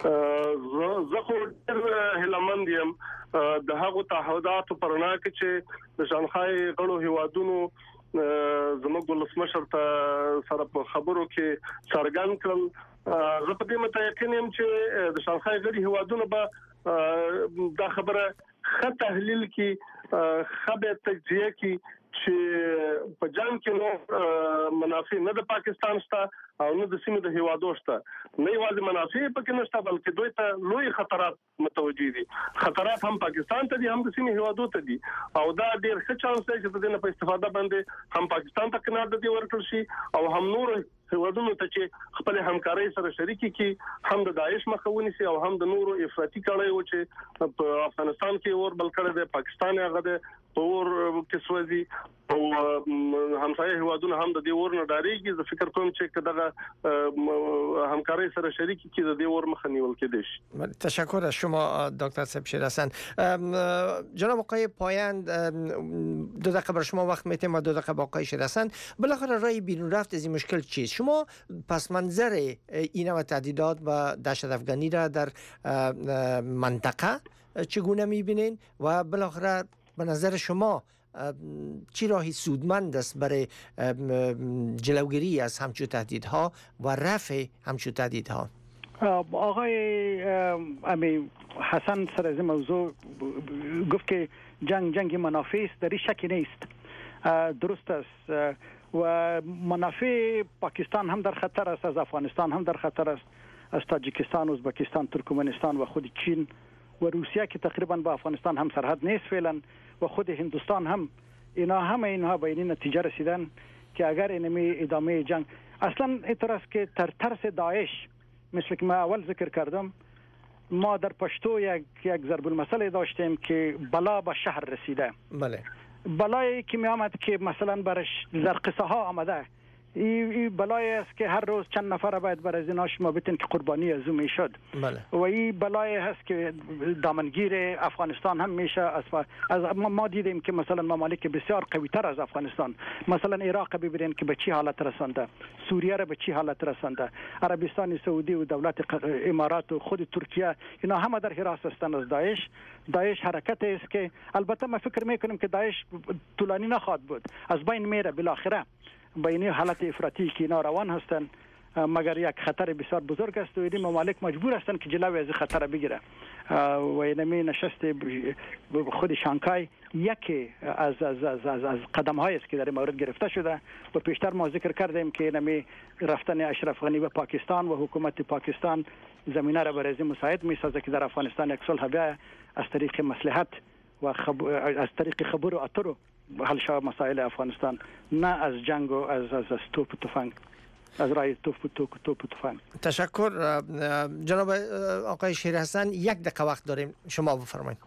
[SPEAKER 6] زه خو هلمند یم د هغه تعهداتو پرنا کې چې د شانګهای غړو هیوادونو زموږ ولسمشر ته سره په خبرو کې څرګند کړل زه په دې متأکد یم چې د شانګهای غړي هیوادونو به دا خبره خه تحلیل کی خبر تجزیه کی چې په جنگ کې نو منافع نه د پاکستان شته او نه د سیمې د هیوادو شته نه یوازې منافع پکې نشته بلکې دوی ته لوی خطرات متوجي دي خطرات هم پاکستان ته دي هم د سیمې هیوادو ته دي او دا ډېر ښه چانس دی چې د دې په استفاده باندې هم پاکستان ته کنار د دې ورکړل شي او هم نور هیوادونو ته چې خپل همکاري سره شریکي کی هم د داعش مخاوني سي او هم د نورو افراطي کړي و چې په افغانستان کې اور بل کړي د پاکستان هغه د اور کې سوځي او همسایه هیوادونه هم د دې اور نه ډاریږي زه فکر کوم چې کله همکاري سره شریکي کی د دې اور مخه نیول کېدای شي.
[SPEAKER 4] تشکر از شما دکتر صاحب شیر حسن. جناب آقای پایند دو دقیقه برای شما وقت میتیم و 2 دقیقه با آقای شیر حسن. بالاخره راه بیرون رفت از این مشکل چیست؟ شما پس منظر این و تهدیدات و دهشت افغانی را در منطقه چگونه میبینین و بالاخره به نظر شما چی راهی سودمند است برای جلوگیری از همچون تهدیدها و رفع همچون تهدیدها؟
[SPEAKER 7] آقای امی حسن سر از موضوع گفت که جنگ منافع است، در این شکی نیست، درست است و منافع پاکستان هم در خطر است، از افغانستان هم در خطر است، از تاجیکستان، ازبکستان، ترکمنستان و خود چین و روسیه که تقریبا با افغانستان هم سرحد نیست فعلا و خود هندوستان هم اینها به این نتیجه رسیدن که اگر اینمی ادامه جنگ اصلا اینطور است که ترس داعش مثل که ما اول ذکر کردم ما در پشتو یک ضرب المثل داشتیم که بلا به شهر رسیده.
[SPEAKER 4] بله.
[SPEAKER 7] بلایی که می آمد که مثلا برش زرقسه ها آمده این بلایی است که هر روز چند نفر باید بر از ایناش ما بتن که قربانی از اون میشد.
[SPEAKER 4] بله.
[SPEAKER 7] و این بلایی هست که دامنگیر افغانستان هم میشه از ما دیدیم که مثلا ممالک بسیار قوی تر از افغانستان مثلا عراق ببینید که به چی حالت رسانده، سوریه را به چی حالت رسانده، عربستان سعودی و دولت امارات و خود ترکیه اینا همه در حراس هستند از داعش حرکت است که البته ما فکر میکنیم که داعش طولانی نخواهد بود، از بین میره بالاخره با این حالت افراطی که اینا روان هستند مگر یک خطر بسیار بزرگ است و این ممالک مجبور هستند که جلوی از خطر بگیره و اینمی نشست خود شانگهای یکی از قدم هایی است که در این مورد گرفته شده و پیشتر ما ذکر کردیم که اینمی رفتن اشرف غنی به پاکستان و حکومت پاکستان زمینه را برای مساعد میسازه که در افغانستان یک صلح بیاید از طریق مصلحت و از طریق خبر و اتر حل شود مسائل افغانستان، نه از جنگ و از توپ و تفنگ، از رای توپ و تفنگ.
[SPEAKER 4] تشکر. جناب آقای شیر حسن 1 دقیقه وقت داریم، شما بفرمایید.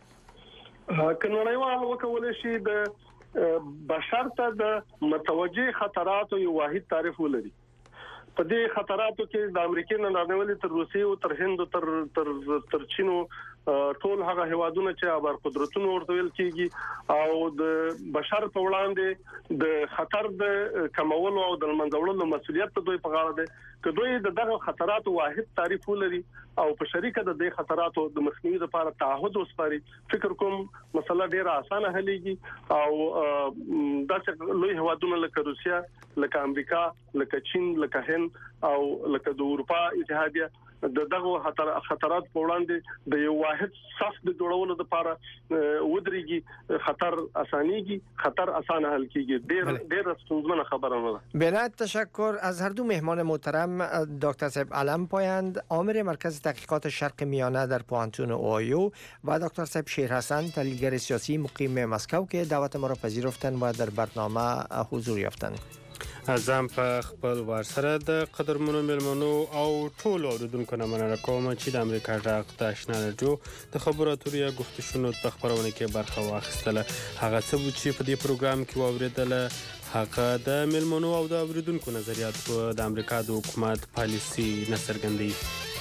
[SPEAKER 6] کنړیوال وکولای شي د بشرته د متوجه خطرات یو واحد تعریف ولري. په دې خطراتو کې د امریکا نه راغلي تر روسیې او تر هند تر چینو ټول هغه هوادونه چې ابر قدرتونو ورته ویل کیږي او د بشر په وړاندې د خطر د کمولو او د منځوړلو مسولیت دوی په غاړه ده که دوی دغه خطراتو واحد تعریف ولري او په شریکه د دې خطراتو د مخنیوي لپاره تعهد وسپاري فکر کوم مسله ډیره اسانه حلېږي او داسې لوی هوادونه لکه روسیا لکه امریکا لکه چین لکه هند او لکه د اروپا اتحادیه دغه خطرات په وړاندې د یو واحد صف د جوړولو لپاره ودرېږي خطر اسانيږي خطر اسانه حل کیږي ډېر ستونزمنه خبره نه ده.
[SPEAKER 4] بنایت تشکر از هر دو مهمان محترم دکتر صاحب علم پایند آمر مرکز تحقیقات شرق میانه در پوانتون اوهایو و دکتر صاحب شیرحسن تحلیلگر سیاسی مقیم مسکو که دعوت ما را پذیرفتند و در برنامه حضور یافتند.
[SPEAKER 5] ازم په خپل وار سره د قدرمنو ملمنو او ټولو اوریدونکو نه مننه کوم چې د امریکا غږ د آشنا رادیو د خبرو اترو گفتشونو په خبرونه کې برخه واخیستله. هغه څه چې په دې پروګرام کې واوریدله هغه د ملمنو او د اوریدونکو نظریات د امریکا د حکومت پالیسي نه څرګندوي.